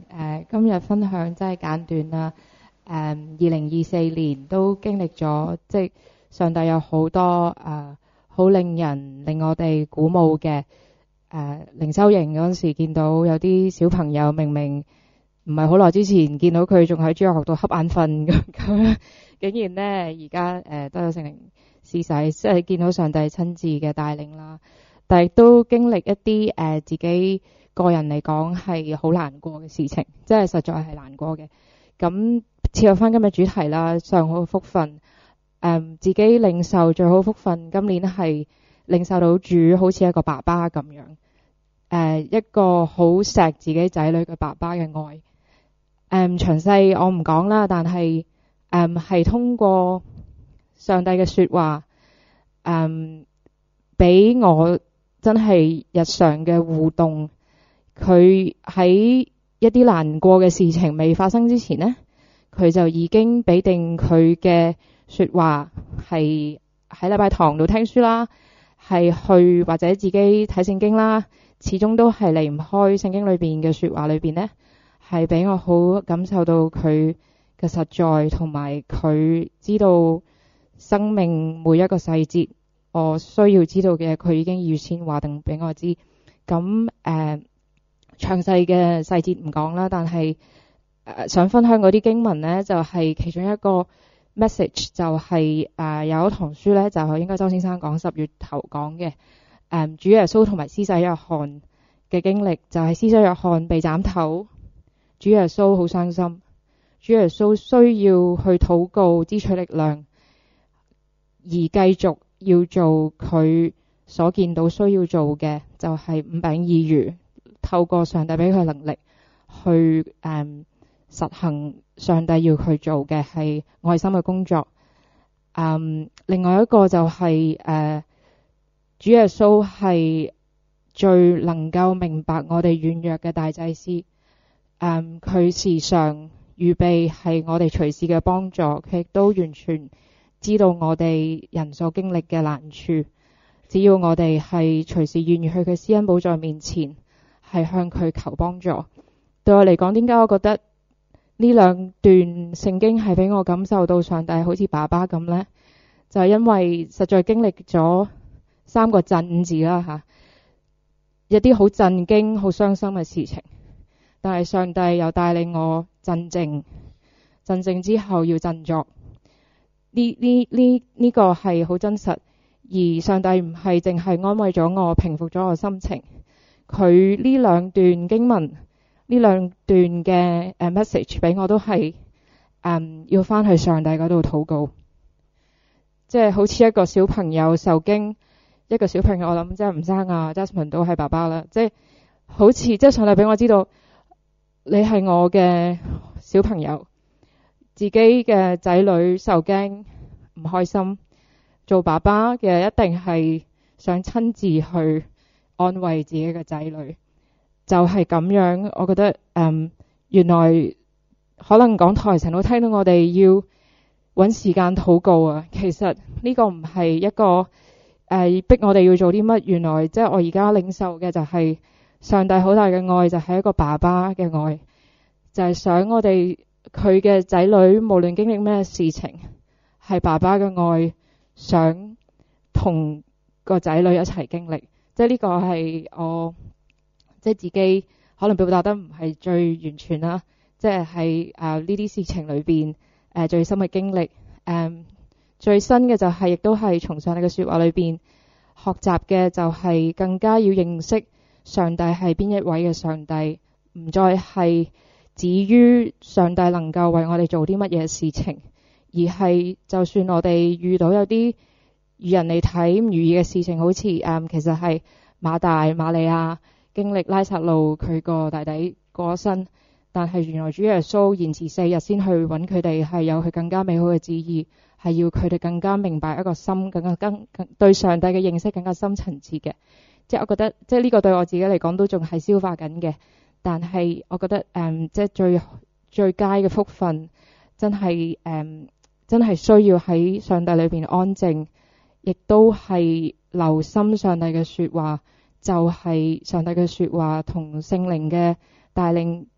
今日分享真係簡短啦。誒，二零二四年都經歷咗，即係上帝有好多誒好令人令我哋鼓舞嘅誒靈修營嗰陣時，見到有啲小朋友明明唔係好耐之前見到佢仲喺主日學度瞌眼瞓咁咁，竟然咧而家誒都有聖靈施洗，即係見到上帝親自嘅帶領啦。但係都經歷一啲誒、呃、自己個人嚟講係好難過嘅事情，即係實在係難過嘅。咁切入翻今日主題啦，上好福分，誒、嗯、自己領受最好福分，今年係領受到主好似一個爸爸咁樣，誒、呃、一個好錫自己仔女嘅爸爸嘅愛。誒、嗯、詳細我唔講啦，但係誒係通過上帝嘅說話，誒、嗯、俾我真係日常嘅互動。佢喺一啲難過嘅事情未發生之前呢，佢就已經俾定佢嘅說話，係喺禮拜堂度聽書啦，係去或者自己睇聖經啦，始終都係離唔開聖經裏邊嘅說話裏邊呢，係俾我好感受到佢嘅實在，同埋佢知道生命每一個細節我需要知道嘅，佢已經預先話定俾我知。咁誒、呃詳細嘅細節唔講啦，但係誒、呃、想分享嗰啲經文呢，就係、是、其中一個 message， 就係、是、誒、呃、有一堂書呢，就係應該周先生講十月頭講嘅，誒、呃、主耶穌同埋施洗約翰嘅經歷，就係、是、施洗約翰被斬頭，主耶穌好傷心，主耶穌需要去禱告支取力量，而繼續要做佢所見到需要做嘅，就係、是、五餅二魚。透過上帝俾佢能力去誒、嗯、實行上帝要佢做嘅係愛心嘅工作。嗯，另外一個就係、是、誒、呃、主耶穌係最能夠明白我哋軟弱嘅大祭司。嗯，佢時常預備係我哋隨時嘅幫助，佢亦都完全知道我哋人所經歷嘅難處。只要我哋係隨時願意去佢施恩寶座面前，係向佢求幫助。對我嚟講，點解我覺得呢兩段聖經係俾我感受到上帝好似爸爸咁呢？就係、是、因為實在經歷咗三個震字啦吓，一啲好震驚、好傷心嘅事情，但係上帝又帶領我鎮靜，鎮靜之後要振作。呢呢呢呢個係好真實，而上帝唔係淨係安慰咗我、平復咗我心情。佢呢兩段經文，呢兩段嘅誒 message 俾我都係誒、嗯、要翻去上帝嗰度禱告，即係好似一個小朋友受驚，一個小朋友我諗即係吳生啊 Jasmine 都係爸爸啦，即係好似即係上帝俾我知道你係我嘅小朋友，自己嘅仔女受驚唔開心，做爸爸嘅一定係想親自去安慰自己嘅仔女，就係、是、咁樣。我覺得嗯，原來可能講台神都聽到我哋要搵時間禱告啊。其實呢個唔係一個誒、呃、逼我哋要做啲乜，原來即係我而家領受嘅就係上帝好大嘅愛，就係一個爸爸嘅愛，就係、是、想我哋佢嘅仔女無論經歷咩事情，係爸爸嘅愛，想同個仔女一齊經歷。即係呢個係我即係自己可能表達得唔係最完全啦，即係喺誒呢啲事情裏邊誒、呃、最深嘅經歷。誒、呃、最新嘅就係、是、亦都係從上帝嘅說話裏邊學習嘅，就係更加要認識上帝係邊一位嘅上帝，唔再係止於上帝能夠為我哋做啲乜嘢事情，而係就算我哋遇到有啲與人嚟睇唔如意嘅事情，好似誒、嗯、其實係馬大馬利亞經歷拉撒路佢個弟弟過咗身，但係原來主耶穌延遲四日先去揾佢哋，係有佢更加美好嘅旨意，係要佢哋更加明白一個心更加更更對上帝嘅認識更加深層次嘅。即係我覺得即係呢個對我自己嚟講都仲係消化緊嘅，但係我覺得誒、嗯、即係最最佳嘅福分真係誒、嗯、真係需要喺上帝裏邊安靜，亦都係留心上帝嘅說話，就係、是、上帝嘅說話同聖靈嘅帶領，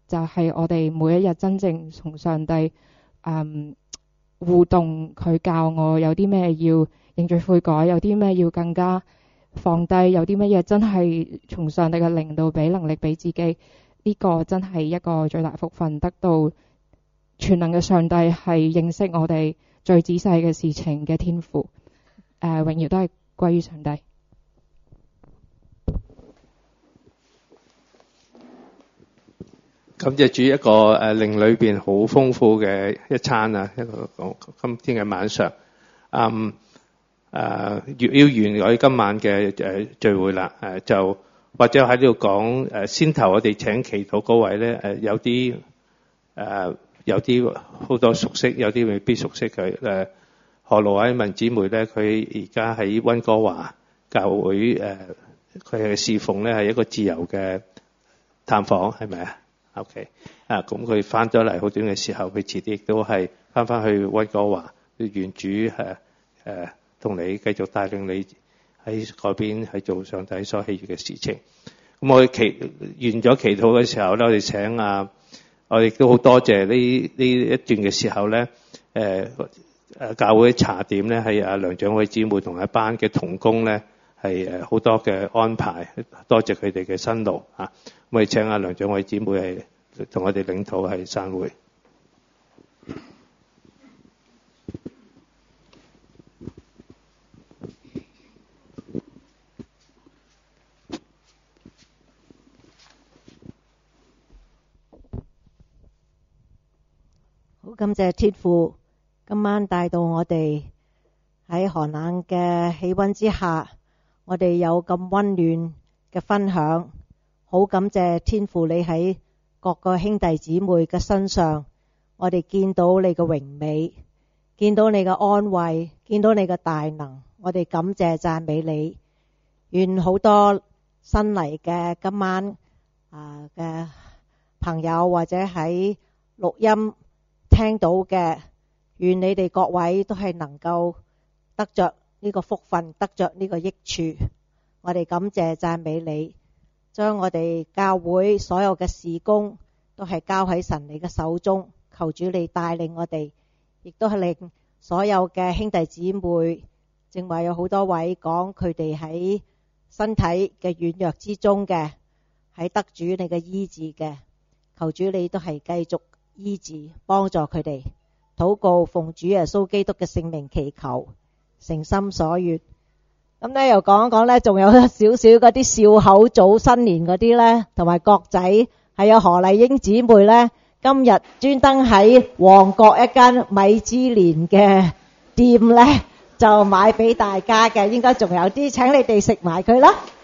就係我哋每一日真正同上帝嗯互動。佢教我有啲咩要認罪悔改，有啲咩要更加放低，有啲乜嘢真係從上帝嘅靈度俾能力俾自己。呢個真係一個最大福分，得到全能嘅上帝係認識我哋最仔細嘅事情嘅天父。誒，榮耀都係歸於上帝。 感謝主一個誒靈裏邊好豐富嘅一餐啊！一個今天嘅晚上，嗯誒要完我哋今晚嘅誒聚會啦。誒就或者喺呢度講誒先頭我哋請祈禱嗰位咧，誒有啲誒有啲好多熟悉，有啲未必熟悉佢。誒何盧偉文姊妹咧，佢而家喺溫哥華教會誒，佢係侍奉咧係一個自由嘅探訪，係咪啊？OK 啊，咁佢翻咗嚟好短嘅時候，佢遲啲亦都係翻翻去溫哥華，願主誒誒同你繼續帶領你喺嗰邊係做上帝所喜悅嘅事情。咁我哋祈完咗祈禱嘅時候咧，我哋請啊，我哋都好多謝呢呢一段嘅時候咧，誒誒教會茶點咧係阿梁長偉姊妹同一班嘅同工咧係誒好多嘅安排，多謝佢哋嘅辛勞啊！我哋請阿梁長偉姊妹係同我哋領導係散會。 好感謝天父，今晚帶到我哋喺寒冷嘅氣溫之下，我哋有咁溫暖嘅分享。好感謝天父，你喺各個兄弟姊妹嘅身上，我哋見到你嘅榮美，見到你嘅安慰，見到你嘅大能，我哋感謝讚美你。願好多新嚟嘅今晚啊嘅朋友或者喺錄音聽到嘅，願你哋各位都係能夠得着呢個福分，得着呢個益處。我哋感謝讚美你，將我哋教會所有嘅事工都係交喺神你嘅手中，求主你帶領我哋，亦都係令所有嘅兄弟姊妹，正話有好多位講佢哋喺身體嘅軟弱之中嘅，喺得主你嘅醫治嘅，求主你都係繼續醫治幫助佢哋。禱告奉主耶穌基督嘅聖名祈求，誠心所願。咁咧又講一講咧，仲有少少嗰啲笑口早新年嗰啲咧，同埋角仔，係有何麗英姊妹咧，今日專登喺旺角一間米芝蓮嘅店咧，就買俾大家嘅，應該仲有啲，請你哋食埋佢啦。